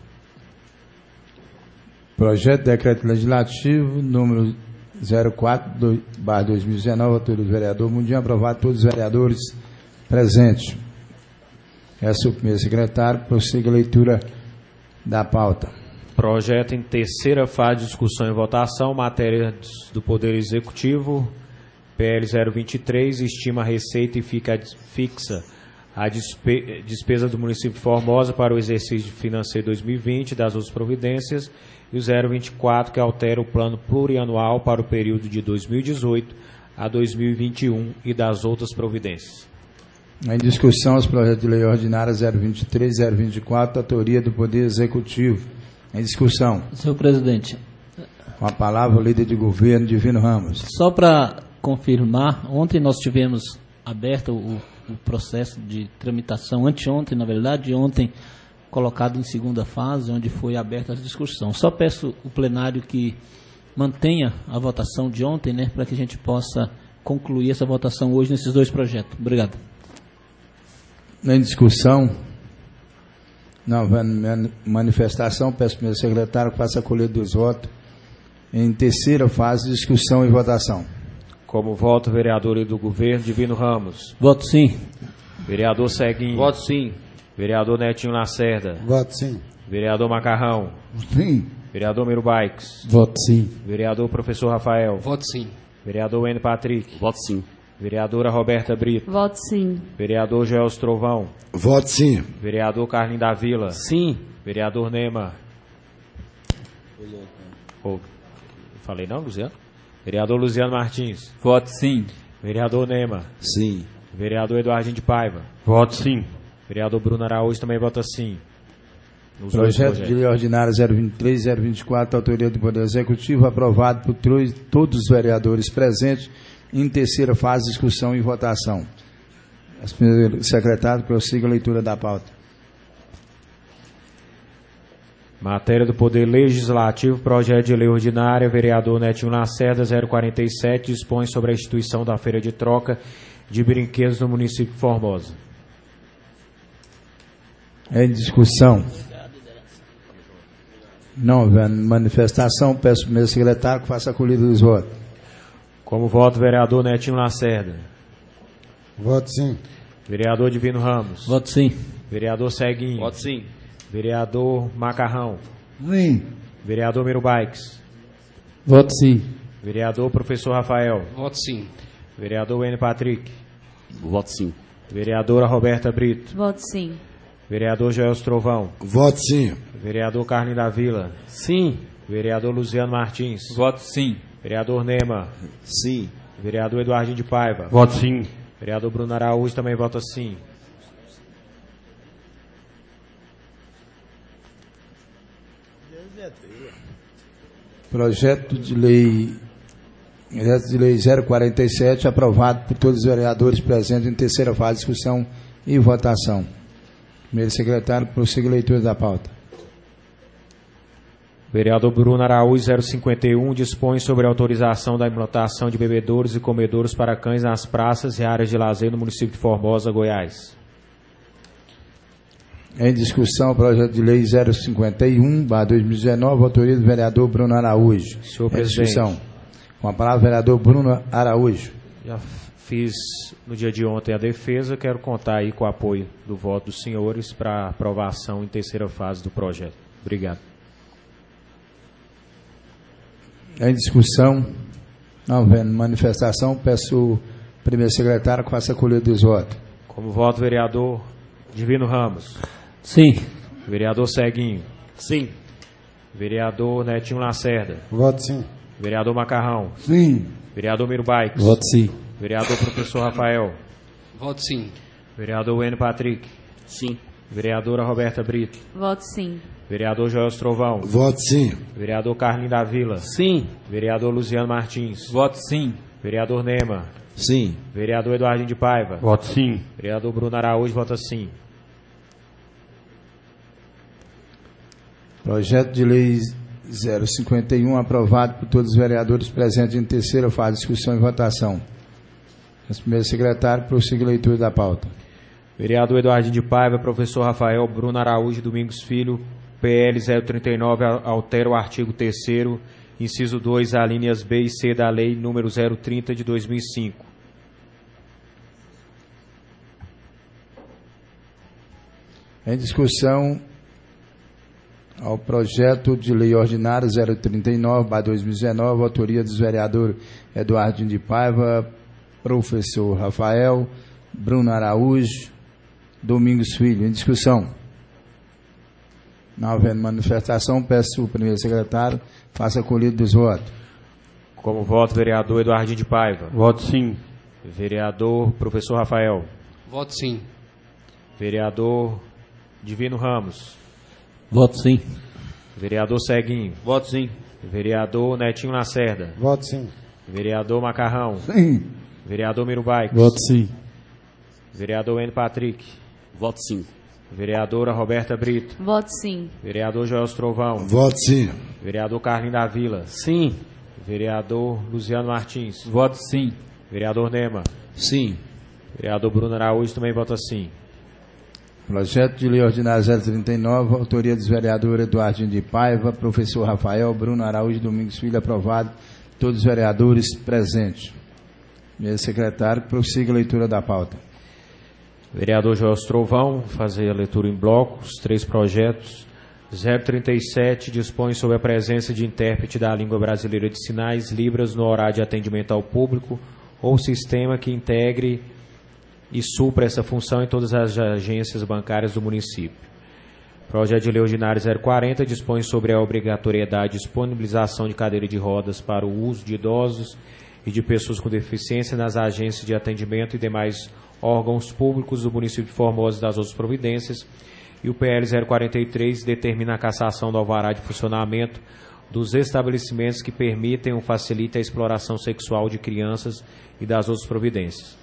Projeto de decreto legislativo número zero quatro barra dois mil e dezenove, autoria do vereador Mundial, aprovado por todos os vereadores presentes. Esse é o primeiro secretário, prossiga a leitura da pauta. Projeto em terceira fase de discussão e votação, matéria do Poder Executivo, P L zero vinte e três, estima a receita e fica fixa a despe- despesa do município de Formosa para o exercício financeiro dois mil e vinte das outras providências, e o zero vinte e quatro, que altera o plano plurianual para o período de dois mil e dezoito a dois mil e vinte e um e das outras providências. Em discussão, os projetos de lei ordinária zero vinte e três, zero vinte e quatro, autoria do Poder Executivo. Em discussão. Senhor presidente. Com a palavra, o líder de governo, Divino Ramos. Só para confirmar, ontem nós tivemos aberto o, o processo de tramitação, anteontem, na verdade, ontem colocado em segunda fase, onde foi aberta a discussão. Só peço o plenário que mantenha a votação de ontem, né, para que a gente possa concluir essa votação hoje nesses dois projetos. Obrigado. Em discussão, não havendo manifestação, peço ao meu secretário que faça a colheita dos votos. Em terceira fase, discussão e votação. Como voto, vereador do governo, Divino Ramos. Voto sim. Vereador Ceguinho. Voto sim. Vereador Netinho Lacerda. Voto sim. Vereador Macarrão. Sim. Vereador Miro Bikes. Voto sim. Vereador Professor Rafael. Voto sim. Vereador N. Patrick. Voto sim. Vereadora Roberta Brito. Voto sim. Vereador Gelson Trovão. Voto sim. Vereador Carlinho da Vila. Sim. Vereador Nema. Oh, falei não, Luziano? Vereador Luziano Martins. Voto sim. Vereador Nema. Sim. Vereador Eduardinho de Paiva. Voto sim. Vereador Bruno Araújo também vota sim. Nos dois Projeto projetos. de lei ordinária zero vinte e três, zero vinte e quatro, autoria do Poder Executivo, aprovado por tro- todos os vereadores presentes, em terceira fase, discussão e votação. Senhor secretário, prossiga a leitura da pauta. Matéria do Poder Legislativo, projeto de lei ordinária, vereador Netinho Lacerda, zero quarenta e sete, dispõe sobre a instituição da feira de troca de brinquedos no município de Formosa. Em discussão. Não havendo manifestação, peço ao meu secretário que faça a colheita dos votos. Como voto, vereador Netinho Lacerda. Voto sim. Vereador Divino Ramos. Voto sim. Vereador Ceguinho. Voto sim. Vereador Macarrão. Sim. Vereador Miro Bikes. Voto sim. Vereador Professor Rafael. Voto sim. Vereador N. Patrick. Voto sim. Vereadora Roberta Brito. Voto sim. Vereador Gelson Trovão. Voto sim. Vereador Carlinho da Vila. Sim. Vereador Luziano Martins. Voto sim. Vereador Nema. Sim. Vereador Eduardinho de Paiva. Voto sim. Vereador Bruno Araújo também vota sim. Projeto de lei, projeto de lei zero quarenta e sete, aprovado por todos os vereadores presentes em terceira fase, discussão e votação. Primeiro secretário, prossiga a leitura da pauta. Vereador Bruno Araújo, zero cinquenta e um, dispõe sobre a autorização da implantação de bebedouros e comedouros para cães nas praças e áreas de lazer no município de Formosa, Goiás. Em discussão, o projeto de lei zero cinquenta e um, barra dois mil e dezenove, autoria do vereador Bruno Araújo. Senhor em presidente. discussão. Com a palavra, vereador Bruno Araújo. Já fiz no dia de ontem a defesa, quero contar aí com o apoio do voto dos senhores para aprovação em terceira fase do projeto. Obrigado. Em discussão, não havendo manifestação, peço o primeiro secretário que faça a colheita dos votos. Como voto, vereador Divino Ramos. Sim. Vereador Ceguinho. Sim. Vereador Netinho Lacerda. Voto sim. Vereador Macarrão. Sim. Vereador Miro Bikes. Voto sim. Vereador Professor Rafael. Voto sim. Vereador N. Patrick. Sim. Vereadora Roberta Brito. Voto sim. Vereador Joel Trovão. Voto sim. Vereador Carlinho da Vila. Sim. Vereador Luziano Martins. Voto sim. Vereador Nema. Sim. Vereador Eduardinho de Paiva. Voto sim. Vereador Bruno Araújo vota sim. Projeto de lei zero cinquenta e um, aprovado por todos os vereadores presentes em terceira fase, discussão e votação. Peço ao primeiro secretário, prossiga a leitura da pauta. Vereador Eduardinho de Paiva, professor Rafael, Bruno Araújo Domingos Filho, P L zero trinta e nove, altera o artigo terceiro, inciso dois, alíneas B e C da lei número zero trinta de dois mil e cinco. Em discussão, Ao projeto de lei ordinário zero trinta e nove barra dois mil e dezenove, autoria dos vereadores Eduardo de Paiva, professor Rafael, Bruno Araújo, Domingos Filho. Em discussão. Não havendo manifestação, peço ao primeiro secretário, faça a colhida dos votos. Como voto, vereador Eduardo de Paiva. Voto sim. Vereador professor Rafael. Voto sim. Vereador Divino Ramos. Voto sim. Vereador Ceguinho. Voto sim. Vereador Netinho Lacerda. Voto sim. Vereador Macarrão. Sim. Vereador Miro Baix. Voto sim. Vereador N. Patrick. Voto sim. Vereadora Roberta Brito. Voto sim. Vereador Joel Trovão. Voto sim. Vereador Carlinhos da Vila. Sim. Vereador Luciano Martins. Voto sim. Vereador Nema. Sim. Vereador Bruno Araújo também vota sim. Projeto de lei ordinário zero trinta e nove, autoria dos vereadores Eduardo de Paiva, professor Rafael, Bruno Araújo, Domingos Filho, aprovado. Todos os vereadores presentes. Meu secretário, prossiga a leitura da pauta. Vereador Joel Trovão, fazer a leitura em bloco, os três projetos. zero trinta e sete dispõe sobre a presença de intérprete da língua brasileira de sinais, Libras, no horário de atendimento ao público ou sistema que integre e supra essa função em todas as agências bancárias do município. Projeto de lei ordinário zero quarenta dispõe sobre a obrigatoriedade de disponibilização de cadeira de rodas para o uso de idosos e de pessoas com deficiência nas agências de atendimento e demais órgãos públicos do município de Formosa e das outras providências. E o P L zero quarenta e três determina a cassação do alvará de funcionamento dos estabelecimentos que permitem ou facilitem a exploração sexual de crianças e das outras providências.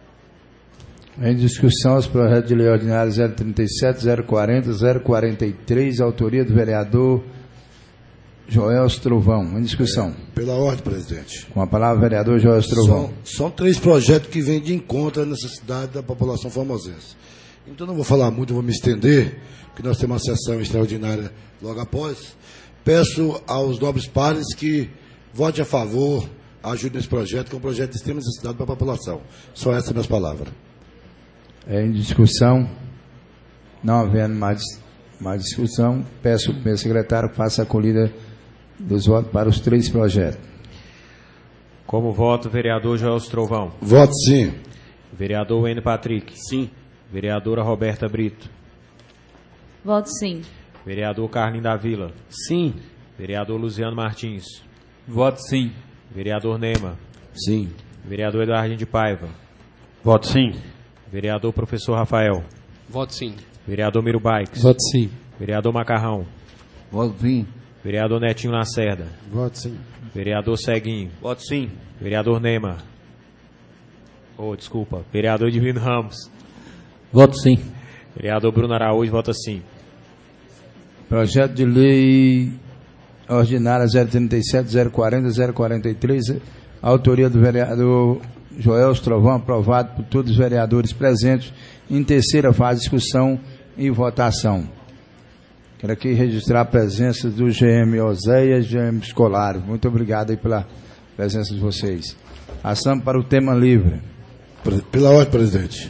Em discussão, os projetos de lei ordinário zero trinta e sete, zero quarenta, zero quarenta e três, autoria do vereador Joel Trovão. Em discussão. É, pela ordem, presidente. Com a palavra, vereador Joel Trovão. São, são três projetos que vêm de encontro à necessidade da população formosense. Então não vou falar muito, vou me estender, porque nós temos uma sessão extraordinária logo após. Peço aos nobres pares que votem a favor, ajudem nesse projeto, que é um projeto de extrema necessidade para a população. Só essas minhas palavras. Em discussão, não havendo mais, mais discussão, peço ao primeiro secretário que faça a acolhida dos votos para os três projetos. Como voto, vereador Joel Trovão. Voto sim. Vereador N. Patrick. Sim. Vereadora Roberta Brito. Voto sim. Vereador Carlinhos da Vila. Sim. Vereador Luciano Martins. Voto sim. Vereador Nema. Sim. Vereador Eduardo de Paiva. Voto sim. Vereador professor Rafael. Voto sim. Vereador Miro Baix. Voto sim. Vereador Macarrão. Voto sim. Vereador Netinho Lacerda. Voto sim. Vereador Ceguinho. Voto sim. Vereador Nema. Oh, desculpa. Vereador Divino Ramos. Voto sim. Vereador Bruno Araújo vota sim. Projeto de lei ordinária zero trinta e sete, zero quarenta, zero quarenta e três, autoria do vereador Joel Trovão, aprovado por todos os vereadores presentes em terceira fase de discussão e votação. Quero aqui registrar a presença do G M Oséias e G M Escolar. Muito obrigado aí pela presença de vocês. Ação para o tema livre. Pela ordem, presidente.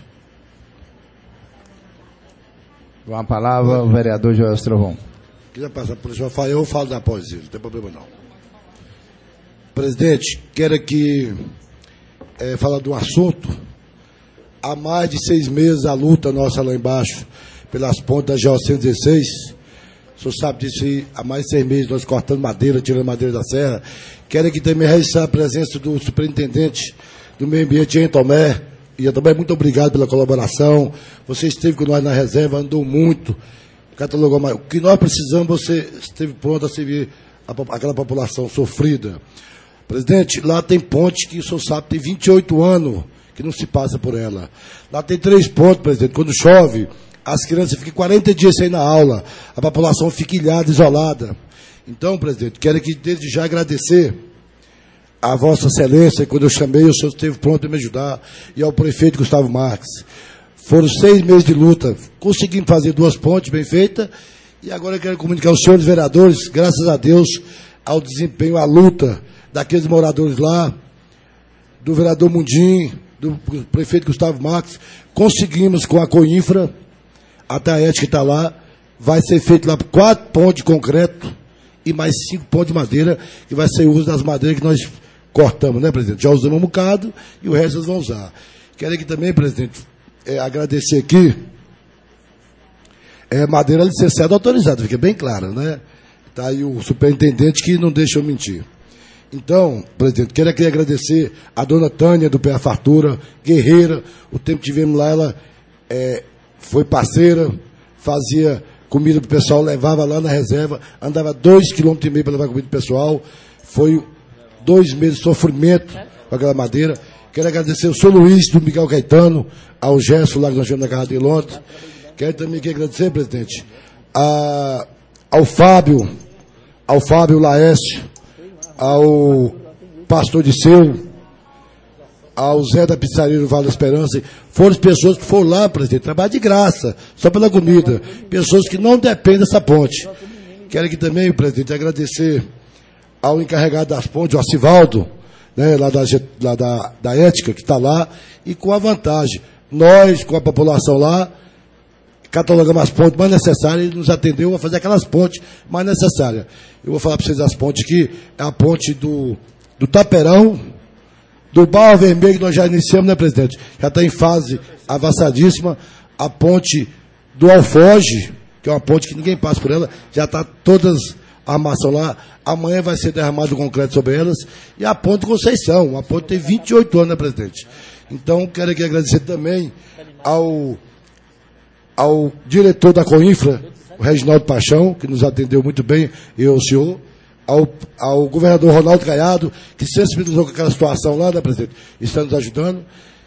Com a palavra, o vereador Joel Trovão. Quiser passar por isso, Rafael, eu falo da poesia, não tem problema não. Presidente, quero aqui é, falar de um assunto. Há mais de seis meses a luta nossa lá embaixo, pelas pontes da G O cento e dezesseis. O senhor sabe disso aí, há mais de seis meses nós cortando madeira, tirando madeira da serra. Quero aqui também registrar a presença do superintendente do meio ambiente em Tomé. E também muito obrigado pela colaboração. Você esteve com nós na reserva, andou muito, catalogou mais. O que nós precisamos, você esteve pronto a servir a, aquela população sofrida. Presidente, lá tem ponte que o senhor sabe, tem vinte e oito anos que não se passa por ela. Lá tem três pontos, presidente. Quando chove, as crianças ficam quarenta dias sem ir na aula, a população fica ilhada, isolada. Então, presidente, quero aqui desde já agradecer a Vossa Excelência, quando eu chamei, o senhor esteve pronto para me ajudar, e ao prefeito Gustavo Marques. Foram seis meses de luta, conseguimos fazer duas pontes bem feitas, e agora eu quero comunicar aos senhores vereadores, graças a Deus, ao desempenho, à luta daqueles moradores lá, do vereador Mundim, do prefeito Gustavo Marques, conseguimos com a Coinfra, a Taete que está lá, vai ser feito lá quatro pontos de concreto e mais cinco pontos de madeira, que vai ser o uso das madeiras que nós cortamos, né, presidente? Já usamos um bocado e o resto nós vamos usar. Quero aqui também, presidente, é, agradecer aqui, é, madeira licenciada autorizada, fica bem claro, né? Está aí o superintendente que não deixa eu mentir. Então, presidente, quero aqui agradecer a dona Tânia do Pé a Fartura, guerreira, o tempo que tivemos lá, ela é, foi parceira, fazia comida para o pessoal, levava lá na reserva, andava dois quilômetros e meio para levar comida para o pessoal, foi dois meses de sofrimento com aquela madeira. Quero agradecer ao senhor Luiz, do Miguel Caetano, ao Gerson, lá que nós tivemos na casa de Londres. Quero também aqui agradecer, presidente, a, ao Fábio, ao Fábio Laércio, ao pastor Disseu, ao Zé da Pizzaria do Vale da Esperança. Foram as pessoas que foram lá, presidente, trabalhar de graça, só pela comida. Pessoas que não dependem dessa ponte. Quero aqui também, presidente, agradecer ao encarregado das pontes, o Arcivaldo, né, lá, da, lá da, da Ética, que está lá, e com a vantagem, nós, com a população lá, catalogamos as pontes mais necessárias, ele nos atendeu a fazer aquelas pontes mais necessárias. Eu vou falar para vocês as pontes aqui, é a ponte do, do Taperão, do Barro Vermelho, que nós já iniciamos, né, presidente? Já está em fase avançadíssima. A ponte do Alfoge, que é uma ponte que ninguém passa por ela, já está todas a armação lá. Amanhã vai ser derramado o concreto sobre elas. E a ponte Conceição, a ponte tem vinte e oito anos, né, presidente? Então, quero aqui agradecer também ao, ao diretor da Coinfra, o Reginaldo Paixão, que nos atendeu muito bem, eu e o senhor. Ao, ao governador Ronaldo Caiado, que se sensibilizou com aquela situação lá, né, presidente? Está nos ajudando.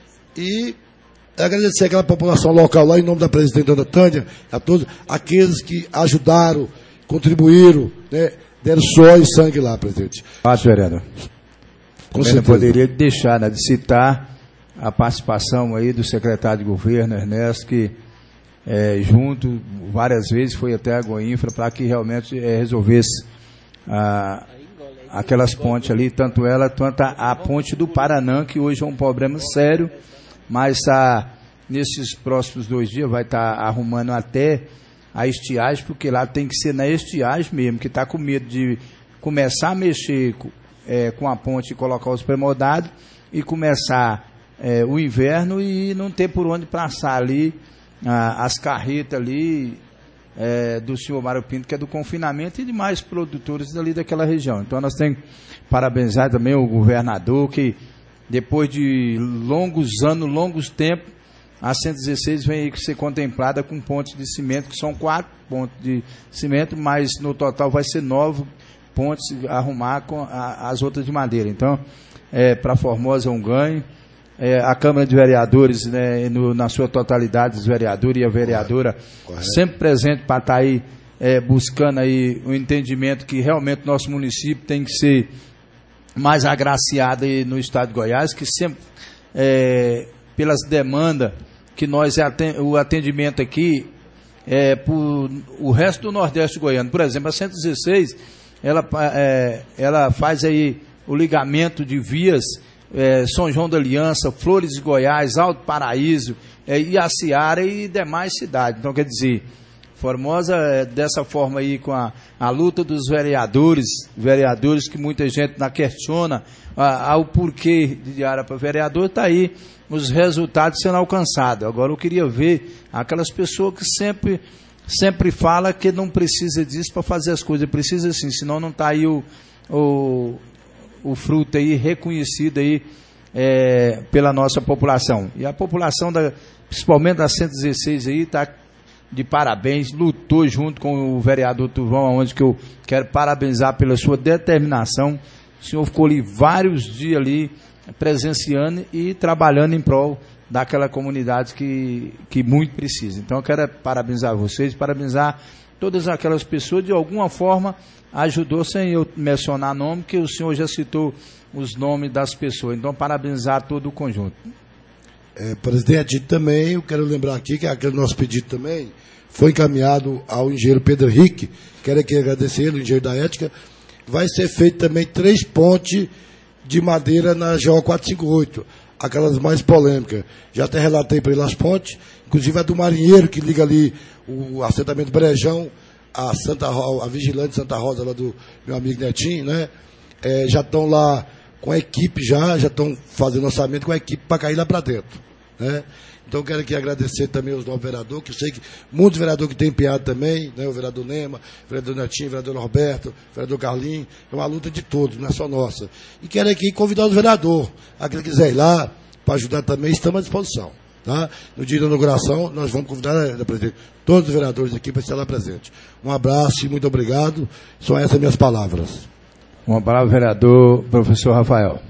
E agradecer aquela população local lá, em nome da presidente Dona Tânia, a todos aqueles que ajudaram, contribuíram, né, deram suor e sangue lá, presidente. Fácil, vereador. Com Eu não poderia deixar, né, de citar a participação aí do secretário de governo, Ernesto, que é, junto, várias vezes, foi até a Goinfra para que realmente é, resolvesse Ah, aquelas pontes ali, tanto ela quanto a, a ponte do Paranã, que hoje é um problema sério, mas ah, nesses próximos dois dias vai estar tá arrumando até a estiagem, porque lá tem que ser na estiagem mesmo, que está com medo de começar a mexer com, é, com a ponte e colocar os premodados e começar é, o inverno e não ter por onde passar ali ah, as carretas ali. É, do senhor Mário Pinto, que é do confinamento, e demais produtores dali daquela região. Então nós temos que parabenizar também o governador, que depois de longos anos, longos tempos, a cento e dezesseis vem aí ser contemplada com pontes de cimento, que são quatro pontos de cimento, mas no total vai ser nove pontes a arrumar com a, as outras de madeira. Então, é, para Formosa é um ganho. É, a Câmara de Vereadores, né, no, na sua totalidade, os vereadores e a vereadora, Correto. sempre presente para estar tá aí é, buscando aí o entendimento que realmente nosso município tem que ser mais agraciado aí no estado de Goiás, que sempre, é, pelas demandas que nós, o atendimento aqui, é, por o resto do Nordeste goiano. Por exemplo, a cento e dezesseis, ela, é, ela faz aí o ligamento de vias, É, São João da Aliança, Flores de Goiás, Alto Paraíso, é, Iaciara e demais cidades. Então, quer dizer, Formosa, é, dessa forma aí, com a, a luta dos vereadores, vereadores que muita gente não questiona a, ao porquê de diária para vereador, está aí os resultados sendo alcançados. Agora, eu queria ver aquelas pessoas que sempre, sempre falam que não precisa disso para fazer as coisas, precisa sim, senão não está aí o... o o fruto aí reconhecido aí é, pela nossa população. E a população, da, principalmente da cento e dezesseis aí, está de parabéns, lutou junto com o vereador Turvão, onde que eu quero parabenizar pela sua determinação. O senhor ficou ali vários dias ali, presenciando e trabalhando em prol daquela comunidade que, que muito precisa. Então eu quero parabenizar vocês, parabenizar todas aquelas pessoas, de alguma forma ajudou, sem eu mencionar nome, que o senhor já citou os nomes das pessoas. Então, parabenizar todo o conjunto. É, presidente, também eu quero lembrar aqui que aquele nosso pedido também foi encaminhado ao engenheiro Pedro Henrique, quero aqui agradecer ele, o engenheiro da Ética. Vai ser feito também três pontes de madeira na G O quatrocentos e cinquenta e oito, aquelas mais polêmicas. Já até relatei para ele as pontes, inclusive a do Marinheiro, que liga ali o assentamento Brejão, a, Santa, a Vigilante Santa Rosa, lá do meu amigo Netinho, né? É, já estão lá com a equipe, já já estão fazendo orçamento com a equipe para cair lá para dentro, né? Então, quero aqui agradecer também aos novos vereadores, que eu sei que muitos vereadores que têm empenhado também, né? O vereador Nema, o vereador Netinho, o vereador Norberto, o vereador Carlinhos, é uma luta de todos, não é só nossa. E quero aqui convidar os vereadores, aquele que quiser ir lá, para ajudar também, estamos à disposição. Tá? No dia da inauguração, nós vamos convidar a, a presidente, todos os vereadores aqui para estar lá presente. Um abraço e muito obrigado. São essas minhas palavras. Uma palavra, vereador, professor Rafael.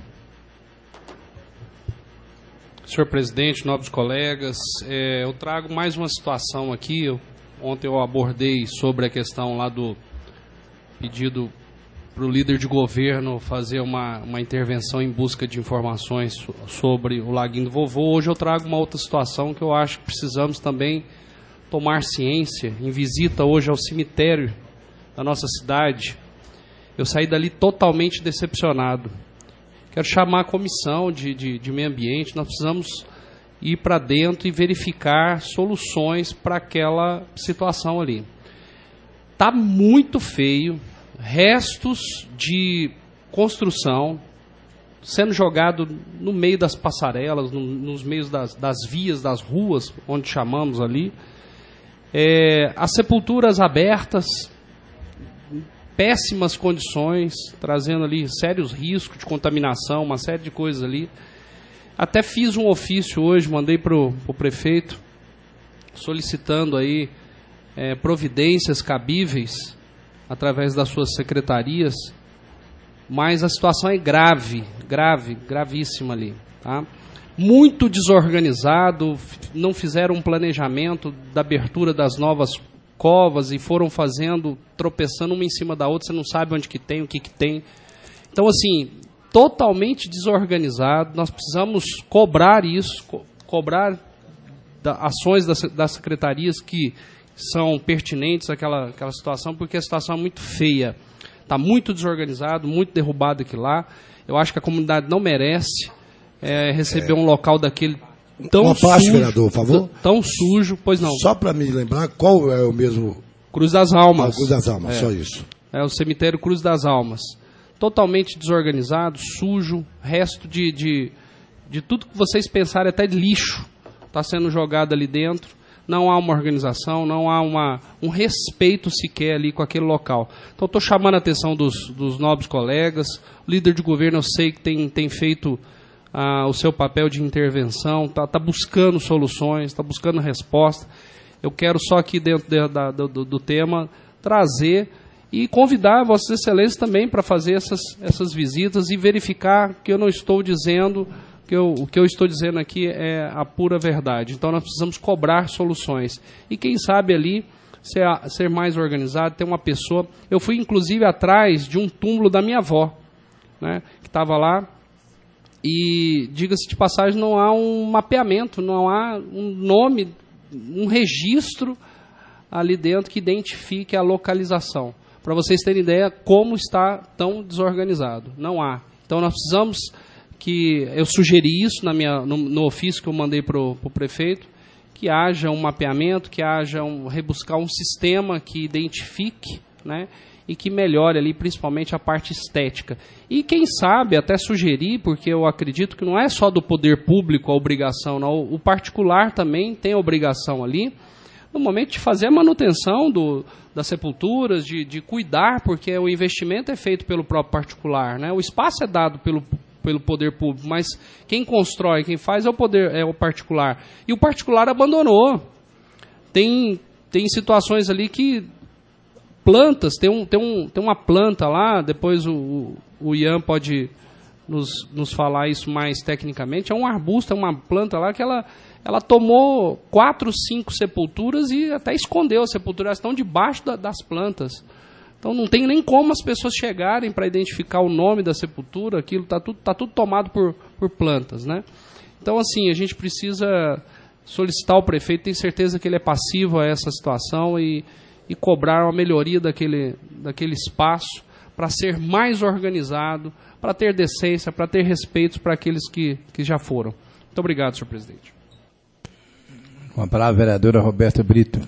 Senhor presidente, nobres colegas, é, eu trago mais uma situação aqui. Eu, ontem eu abordei sobre a questão lá do pedido para o líder de governo fazer uma, uma intervenção em busca de informações sobre o Laguinho do Vovô. Hoje eu trago uma outra situação que eu acho que precisamos também tomar ciência. Em visita hoje ao cemitério da nossa cidade, eu saí dali totalmente decepcionado. Quero chamar a comissão de, de, de meio ambiente, nós precisamos ir para dentro e verificar soluções para aquela situação ali. Está muito feio, restos de construção sendo jogado no meio das passarelas, no, nos meios das, das vias, das ruas, onde chamamos ali. É, as sepulturas abertas, péssimas condições, trazendo ali sérios riscos de contaminação, uma série de coisas ali. Até fiz um ofício hoje, mandei para o prefeito, solicitando aí é, providências cabíveis através das suas secretarias, mas a situação é grave, grave, gravíssima ali, tá? Muito desorganizado, não fizeram um planejamento da abertura das novas covas e foram fazendo, tropeçando uma em cima da outra, você não sabe onde que tem, o que que tem. Então, assim, totalmente desorganizado, nós precisamos cobrar isso, co cobrar da, ações das, das secretarias que são pertinentes àquela, àquela situação, porque a situação é muito feia. Está muito desorganizado, muito derrubado aqui lá. Eu acho que a comunidade não merece é, receber é. um local daquele tão Uma parte, sujo, vereador, por favor. Tão sujo, pois não. Só para me lembrar, qual é o mesmo... Cruz das Almas. Ah, Cruz das Almas, é. só isso. É o cemitério Cruz das Almas. Totalmente desorganizado, sujo, resto de, de, de tudo que vocês pensarem, até de lixo, está sendo jogado ali dentro. Não há uma organização, não há uma, um respeito sequer ali com aquele local. Então, estou chamando a atenção dos, dos nobres colegas. O líder de governo, eu sei que tem, tem feito ah, o seu papel de intervenção, está tá buscando soluções, está buscando resposta. Eu quero só aqui, dentro de, da, do, do tema, trazer e convidar Vossas Excelências também para fazer essas, essas visitas e verificar que eu não estou dizendo... Que eu, o que eu estou dizendo aqui é a pura verdade. Então, nós precisamos cobrar soluções. E quem sabe ali ser, ser mais organizado, ter uma pessoa... Eu fui, inclusive, atrás de um túmulo da minha avó, né, que estava lá. E, diga-se de passagem, não há um mapeamento, não há um nome, um registro ali dentro que identifique a localização. Para vocês terem ideia como está tão desorganizado. Não há. Então, nós precisamos... que eu sugeri isso na minha, no, no ofício que eu mandei para o prefeito, que haja um mapeamento, que haja um, rebuscar um sistema que identifique, né, e que melhore ali principalmente a parte estética. E quem sabe até sugerir, porque eu acredito que não é só do poder público a obrigação, não, o particular também tem a obrigação ali, no momento de fazer a manutenção do, das sepulturas, de, de cuidar, porque o investimento é feito pelo próprio particular, né, o espaço é dado pelo pelo poder público, mas quem constrói, quem faz é o poder, é o particular. E o particular abandonou. Tem, tem situações ali que plantas, tem, um, tem, um, tem uma planta lá, depois o, o Ian pode nos, nos falar isso mais tecnicamente, é um arbusto, é uma planta lá que ela, ela tomou quatro, cinco sepulturas e até escondeu as sepulturas, elas estão debaixo da, das plantas. Então não tem nem como as pessoas chegarem para identificar o nome da sepultura, aquilo está tudo, tá tudo tomado por, por plantas, né? Então, assim, a gente precisa solicitar ao prefeito, tenho certeza que ele é passivo a essa situação e, e cobrar uma melhoria daquele, daquele espaço para ser mais organizado, para ter decência, para ter respeito para aqueles que, que já foram. Muito obrigado, senhor presidente. Com a palavra, a vereadora Roberta Brito.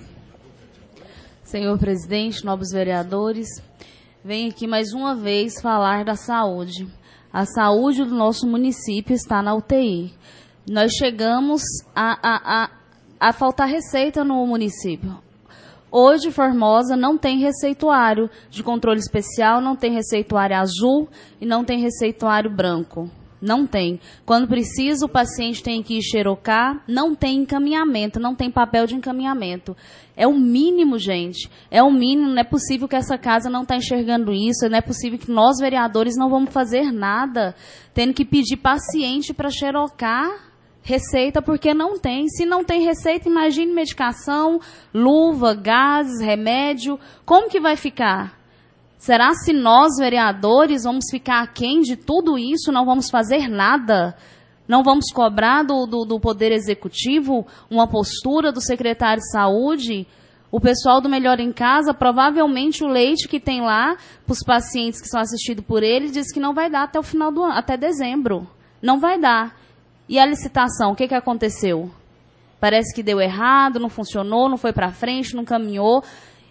Senhor presidente, nobres vereadores, venho aqui mais uma vez falar da saúde. A saúde do nosso município está na U T I. Nós chegamos a, a, a, a faltar receita no município. Hoje, Formosa não tem receituário de controle especial, não tem receituário azul e não tem receituário branco. Não tem. Quando precisa, o paciente tem que ir xerocar, não tem encaminhamento, não tem papel de encaminhamento. É o mínimo, gente. É o mínimo. Não é possível que essa casa não está enxergando isso, não é possível que nós, vereadores, não vamos fazer nada, tendo que pedir paciente para xerocar receita, porque não tem. Se não tem receita, imagine medicação, luva, gases, remédio. Como que vai ficar? Será se nós, vereadores, vamos ficar aquém de tudo isso, não vamos fazer nada? Não vamos cobrar do, do, do Poder Executivo uma postura do secretário de Saúde? O pessoal do Melhor em Casa, provavelmente o leite que tem lá, para os pacientes que são assistidos por ele, diz que não vai dar até o final do ano, até dezembro. Não vai dar. E a licitação, o que, que aconteceu? Parece que deu errado, não funcionou, não foi para frente, não caminhou.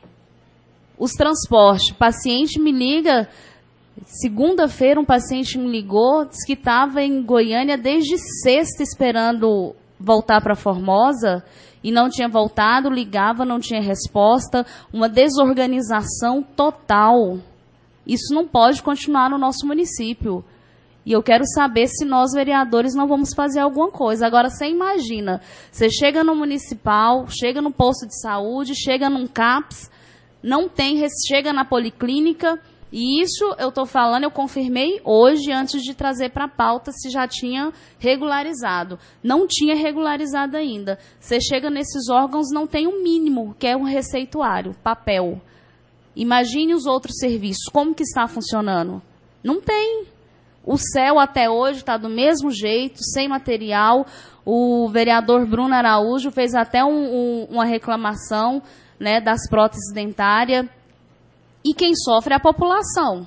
Os transportes, paciente me liga, segunda-feira um paciente me ligou, disse que estava em Goiânia desde sexta esperando voltar para Formosa e não tinha voltado, ligava, não tinha resposta, uma desorganização total. Isso não pode continuar no nosso município. E eu quero saber se nós, vereadores, não vamos fazer alguma coisa. Agora, você imagina, você chega no municipal, chega no posto de saúde, chega num CAPS, não tem, chega na policlínica, e isso eu estou falando, eu confirmei hoje, antes de trazer para a pauta, se já tinha regularizado. Não tinha regularizado ainda. Você chega nesses órgãos, não tem o mínimo, que é um receituário, papel. Imagine os outros serviços, como que está funcionando? Não tem. O céu até hoje está do mesmo jeito, sem material. O vereador Bruno Araújo fez até um, um, uma reclamação, né, das próteses dentárias, e quem sofre é a população.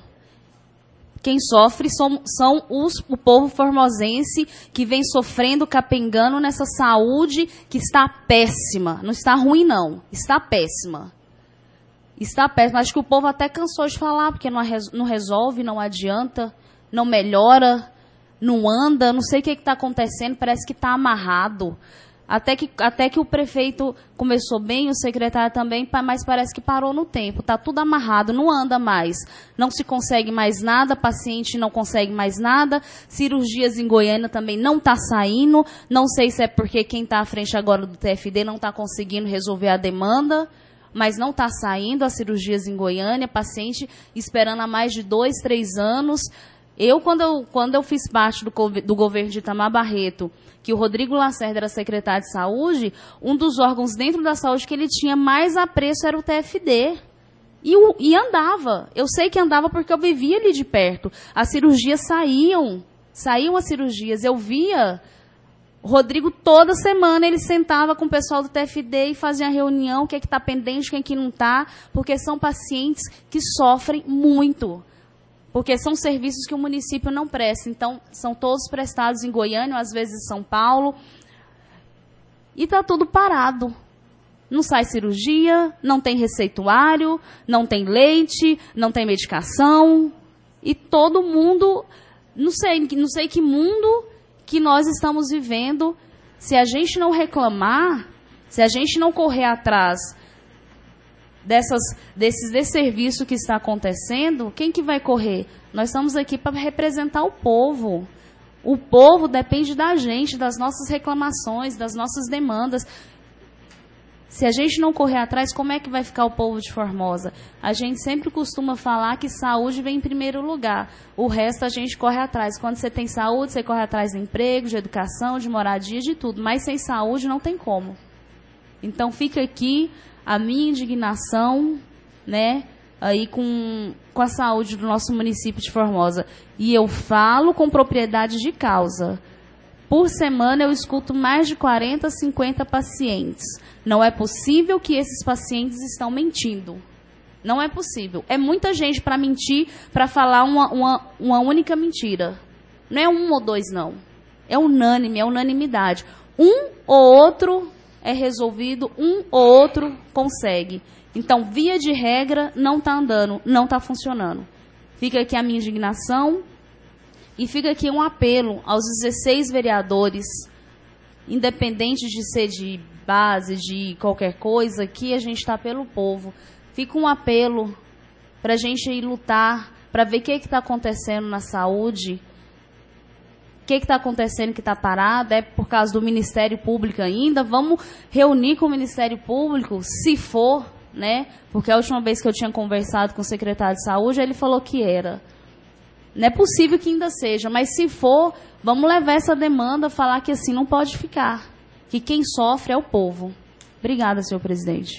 Quem sofre são, são os, o povo formosense que vem sofrendo, capengando nessa saúde que está péssima. Não está ruim, não. Está péssima. Está péssima. Acho que o povo até cansou de falar, porque não, não resolve, não adianta, não melhora, não anda, não sei o que está acontecendo, parece que está amarrado. Até que, até que o prefeito começou bem, o secretário também, mas parece que parou no tempo. Está tudo amarrado, não anda mais. Não se consegue mais nada, paciente não consegue mais nada. Cirurgias em Goiânia também não está saindo. Não sei se é porque quem está à frente agora do T F D não está conseguindo resolver a demanda, mas não está saindo as cirurgias em Goiânia. Paciente esperando há mais de dois, três anos. Eu, quando eu, quando eu fiz parte do, do governo de Itamar Barreto, que o Rodrigo Lacerda era secretário de saúde, um dos órgãos dentro da saúde que ele tinha mais apreço era o T F D. E, o, e andava. Eu sei que andava porque eu vivia ali de perto. As cirurgias saíam. Saíam as cirurgias. Eu via o Rodrigo toda semana, ele sentava com o pessoal do T F D e fazia reunião, o que é que está pendente, quem é que não está, porque são pacientes que sofrem muito. Porque são serviços que o município não presta. Então, são todos prestados em Goiânia, às vezes em São Paulo. E está tudo parado. Não sai cirurgia, não tem receituário, não tem leite, não tem medicação. E todo mundo, não sei, não sei que mundo que nós estamos vivendo. Se a gente não reclamar, se a gente não correr atrás Dessas, desses desserviços que está acontecendo, quem que vai correr? Nós estamos aqui para representar o povo. O povo depende da gente, das nossas reclamações, das nossas demandas. Se a gente não correr atrás, como é que vai ficar o povo de Formosa? A gente sempre costuma falar que saúde vem em primeiro lugar. O resto a gente corre atrás. Quando você tem saúde, você corre atrás de emprego, de educação, de moradia, de tudo. Mas sem saúde não tem como. Então fica aqui a minha indignação, né, aí com, com a saúde do nosso município de Formosa. E eu falo com propriedade de causa. Por semana eu escuto mais de quarenta, cinquenta pacientes. Não é possível que esses pacientes estão mentindo. Não é possível. É muita gente para mentir, para falar uma, uma, uma única mentira. Não é um ou dois, não. É unânime, é unanimidade. Um ou outro é resolvido, um ou outro consegue. Então, via de regra, não está andando, não está funcionando. Fica aqui a minha indignação e fica aqui um apelo aos dezesseis vereadores, independente de ser de base, de qualquer coisa, aqui a gente está pelo povo. Fica um apelo para a gente ir lutar, para ver o que está acontecendo na saúde, o que está acontecendo que está parado, é por causa do Ministério Público ainda. Vamos reunir com o Ministério Público, se for, né? Porque a última vez que eu tinha conversado com o secretário de saúde, ele falou que era. Não é possível que ainda seja, mas se for, vamos levar essa demanda, falar que assim não pode ficar. Que quem sofre é o povo. Obrigada, senhor presidente.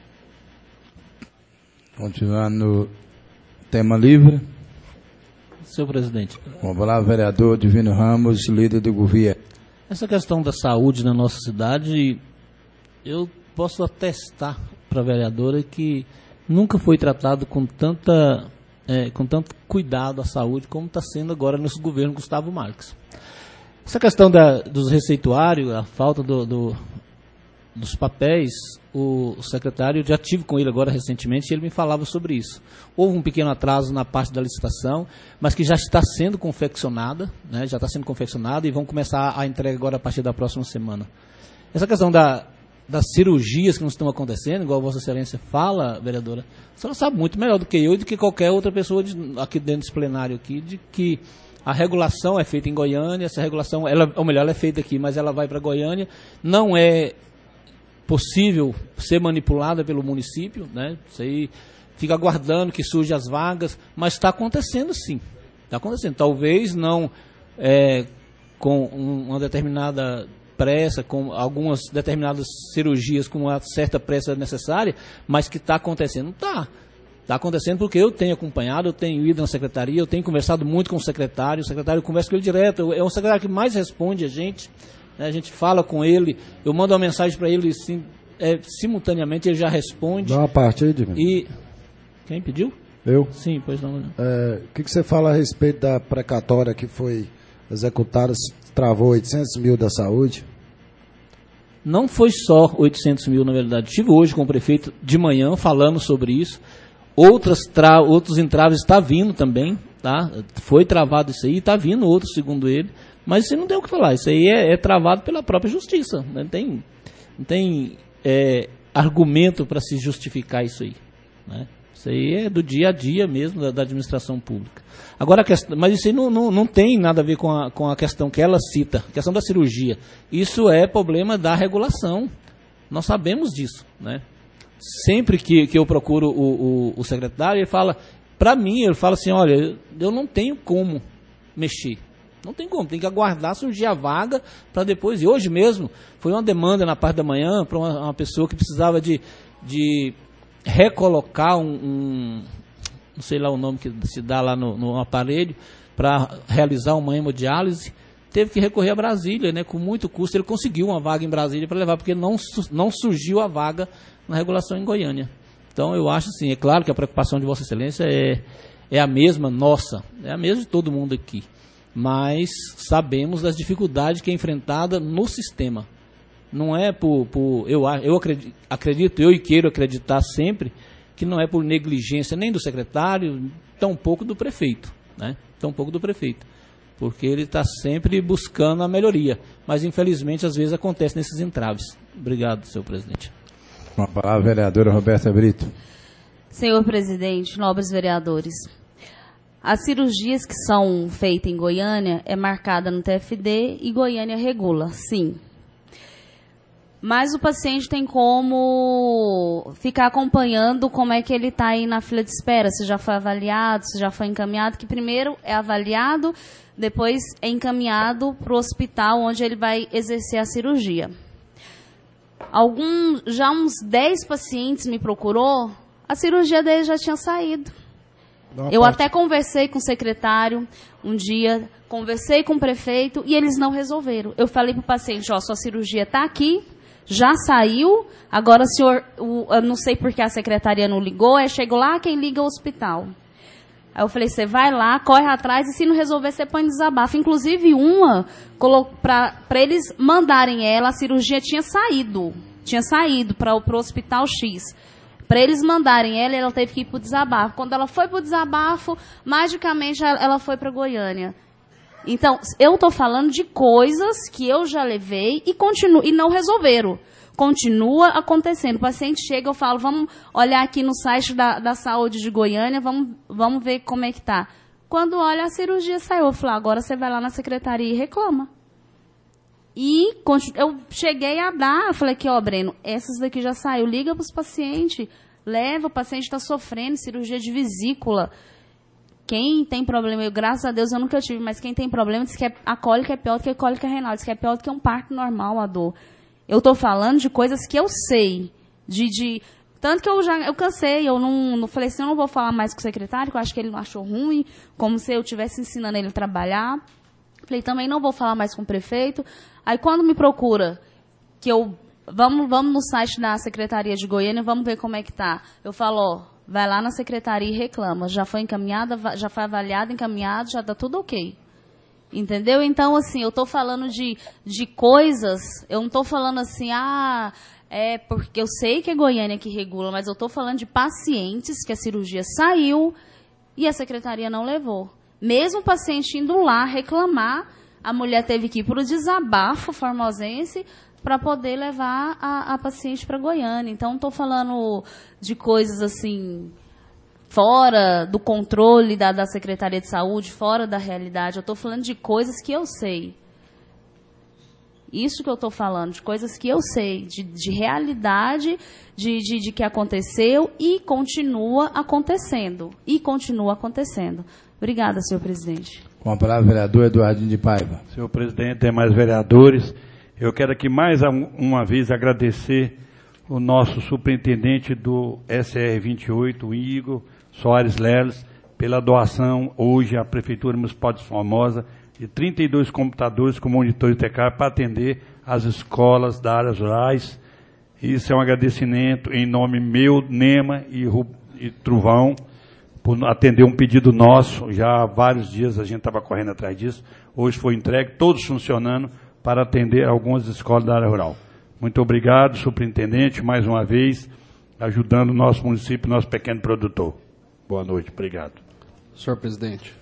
Continuando no tema livre. Senhor presidente. Vamos lá, vereador Divino Ramos, líder do governo. Essa questão da saúde na nossa cidade, eu posso atestar para a vereadora que nunca foi tratado com tanta, é, com tanto cuidado a saúde como está sendo agora nesse governo Gustavo Marques. Essa questão da, dos receituários, a falta do, do, dos papéis, o secretário, eu já tive com ele agora recentemente e ele me falava sobre isso. Houve um pequeno atraso na parte da licitação, mas que já está sendo confeccionada, né, já está sendo confeccionada e vão começar a entrega agora a partir da próxima semana. Essa questão da, das cirurgias que não estão acontecendo, igual a Vossa Excelência fala, vereadora, a senhora sabe muito melhor do que eu e do que qualquer outra pessoa de, aqui dentro desse plenário aqui, de que a regulação é feita em Goiânia, essa regulação, ela, ou melhor, ela é feita aqui, mas ela vai para Goiânia, não é possível ser manipulada pelo município, né? Isso aí fica aguardando que surjam as vagas, mas está acontecendo sim, está acontecendo, talvez não é, com uma determinada pressa, com algumas determinadas cirurgias com uma certa pressa necessária, mas que está acontecendo, está. Está acontecendo porque eu tenho acompanhado, eu tenho ido na secretaria, eu tenho conversado muito com o secretário, o secretário conversa com ele direto, é o secretário que mais responde a gente, né, a gente fala com ele, eu mando uma mensagem para ele, sim, é, simultaneamente ele já responde. Dá uma parte aí, Divino. E quem pediu? Eu? Sim, pois não. O é, que, que você fala a respeito da precatória que foi executada, travou oitocentos mil da saúde? Não foi só oitocentos mil, na verdade. Estive hoje com o prefeito de manhã falando sobre isso. Outras tra outros entraves está vindo também, tá? Foi travado isso aí, está vindo outro, segundo ele, mas isso não tem o que falar, isso aí é, é travado pela própria justiça, né? Não tem, não tem é, argumento para se justificar isso aí, né? Isso aí é do dia a dia mesmo da, da administração pública. Agora, a questão, mas isso aí não, não, não tem nada a ver com a, com a questão que ela cita, a questão da cirurgia. Isso é problema da regulação, nós sabemos disso, né? Sempre que, que eu procuro o, o, o secretário, ele fala, para mim, ele fala assim, olha, eu não tenho como mexer. Não tem como, tem que aguardar surgir a vaga para depois. E hoje mesmo, foi uma demanda na parte da manhã para uma, uma pessoa que precisava de, de recolocar um, um, não sei lá o nome que se dá lá no, no aparelho, para realizar uma hemodiálise. Teve que recorrer a Brasília, né, com muito custo. Ele conseguiu uma vaga em Brasília para levar, porque não, não surgiu a vaga na regulação em Goiânia. Então, eu acho assim, é claro que a preocupação de Vossa Excelência é, é a mesma nossa, é a mesma de todo mundo aqui. Mas sabemos das dificuldades que é enfrentada no sistema. Não é por... por eu eu acredito, acredito, eu e quero acreditar sempre, que não é por negligência nem do secretário, tampouco do prefeito, né? Tampouco do prefeito. Porque ele está sempre buscando a melhoria. Mas, infelizmente, às vezes acontece nesses entraves. Obrigado, senhor presidente. Uma palavra, vereadora Roberta Brito. Senhor presidente, nobres vereadores, as cirurgias que são feitas em Goiânia é marcada no T F D e Goiânia regula, sim. Mas o paciente tem como ficar acompanhando como é que ele está aí na fila de espera, se já foi avaliado, se já foi encaminhado, que primeiro é avaliado, depois é encaminhado para o hospital onde ele vai exercer a cirurgia. Algum, já uns dez pacientes me procurou, a cirurgia dele já tinha saído. Eu parte. até conversei com o secretário um dia, conversei com o prefeito e eles não resolveram. Eu falei para o paciente, ó, sua cirurgia está aqui, já saiu, agora o senhor, o, eu não sei porque a secretaria não ligou, é chego lá, quem liga é o hospital. Aí eu falei, você vai lá, corre atrás, e se não resolver, você põe desabafo. Inclusive, uma, para eles mandarem ela, a cirurgia tinha saído. tinha saído para o hospital X. Para eles mandarem ela, ela teve que ir para o desabafo. Quando ela foi para o desabafo, magicamente ela foi para Goiânia. Então, eu estou falando de coisas que eu já levei e, continuo, e não resolveram. Continua acontecendo. O paciente chega, eu falo, vamos olhar aqui no site da, da saúde de Goiânia, vamos, vamos ver como é que está. Quando olha, a cirurgia saiu. Eu falo, agora você vai lá na secretaria e reclama. E eu cheguei a dar, eu falei aqui, ó, Breno, essas daqui já saiu, liga para os pacientes, leva, o paciente está sofrendo, cirurgia de vesícula. Quem tem problema, eu, graças a Deus eu nunca tive, mas quem tem problema diz que a cólica é pior do que a cólica renal, diz que é pior do que um parto normal, a dor. Eu estou falando de coisas que eu sei, de, de tanto que eu já eu cansei, eu não, não falei assim, eu não vou falar mais com o secretário, que eu acho que ele não achou ruim, como se eu estivesse ensinando ele a trabalhar. Falei, também não vou falar mais com o prefeito. Aí, quando me procura, que eu, vamos, vamos no site da Secretaria de Goiânia, vamos ver como é que tá. Eu falo, ó, vai lá na secretaria e reclama. Já foi encaminhada, já foi avaliado, encaminhado, já tá tudo ok. Entendeu? Então, assim, eu tô falando de, de coisas, eu não tô falando assim, ah, é porque eu sei que é Goiânia que regula, mas eu tô falando de pacientes que a cirurgia saiu e a secretaria não levou. Mesmo o paciente indo lá reclamar, a mulher teve que ir para o desabafo formosense para poder levar a, a paciente para Goiânia. Então, estou falando de coisas assim, fora do controle da, da Secretaria de Saúde, fora da realidade. Eu estou falando de coisas que eu sei. Isso que eu estou falando, de coisas que eu sei, de, de realidade, de, de, de que aconteceu e continua acontecendo. E continua acontecendo. Obrigada, senhor presidente. Com a palavra, vereador Eduardinho de Paiva. Senhor presidente, demais vereadores, eu quero aqui mais uma vez agradecer o nosso superintendente do S R vinte e oito, o Igor Soares Leles, pela doação hoje à Prefeitura Municipal de Formosa de trinta e dois computadores com monitores T K para atender as escolas das áreas rurais. Isso é um agradecimento em nome meu, Nema e, e Truvão, por atender um pedido nosso. Já há vários dias a gente estava correndo atrás disso. Hoje foi entregue, todos funcionando para atender algumas escolas da área rural. Muito obrigado, superintendente, mais uma vez, ajudando o nosso município, nosso pequeno produtor. Boa noite, obrigado. Senhor presidente.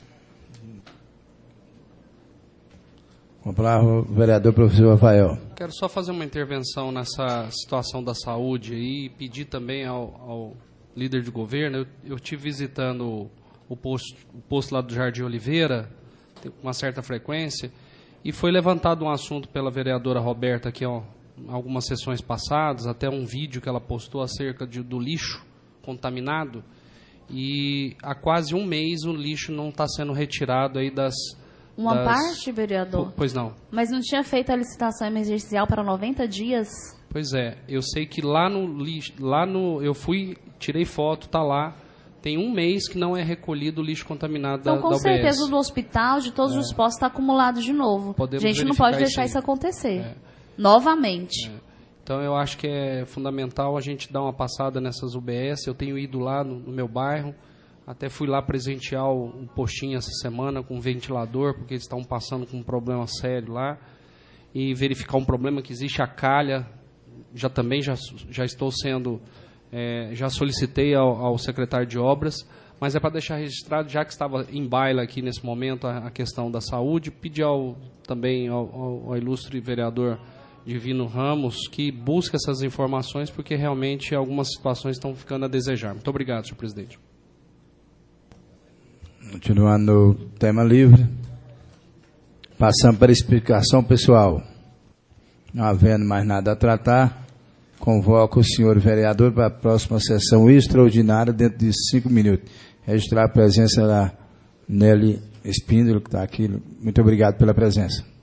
Com a palavra, o vereador professor Rafael. Quero só fazer uma intervenção nessa situação da saúde aí e pedir também ao, ao líder de governo. Eu, eu estive visitando o posto, o posto lá do Jardim Oliveira, com uma certa frequência, e foi levantado um assunto pela vereadora Roberta aqui, ó, algumas sessões passadas, até um vídeo que ela postou acerca de, do lixo contaminado, e há quase um mês o lixo não está sendo retirado aí das... Uma das... parte, vereador? Pois não. Mas não tinha feito a licitação emergencial para noventa dias? Pois é, eu sei que lá no lixo, lá no, eu fui, tirei foto, tá lá, tem um mês que não é recolhido o lixo contaminado então, da, da com U B S. certeza do hospital, de todos é. os postos, está acumulado de novo. Podemos a gente não pode deixar isso, isso acontecer. É. Novamente. É. Então, eu acho que é fundamental a gente dar uma passada nessas U B S. Eu tenho ido lá no, no meu bairro, até fui lá presentear um postinho essa semana com um ventilador, porque eles estão passando com um problema sério lá, e verificar um problema que existe, a calha. Já também já, já estou sendo, é, já solicitei ao, ao secretário de obras, mas é para deixar registrado, já que estava em baila aqui nesse momento a, a questão da saúde, pedir ao, também ao, ao, ao ilustre vereador Divino Ramos que busque essas informações, porque realmente algumas situações estão ficando a desejar. Muito obrigado, senhor presidente. Continuando no tema livre, passando para a explicação pessoal. Não havendo mais nada a tratar, convoco o senhor vereador para a próxima sessão extraordinária dentro de cinco minutos. Registrar a presença da Nelly Espíndola, que está aqui. Muito obrigado pela presença.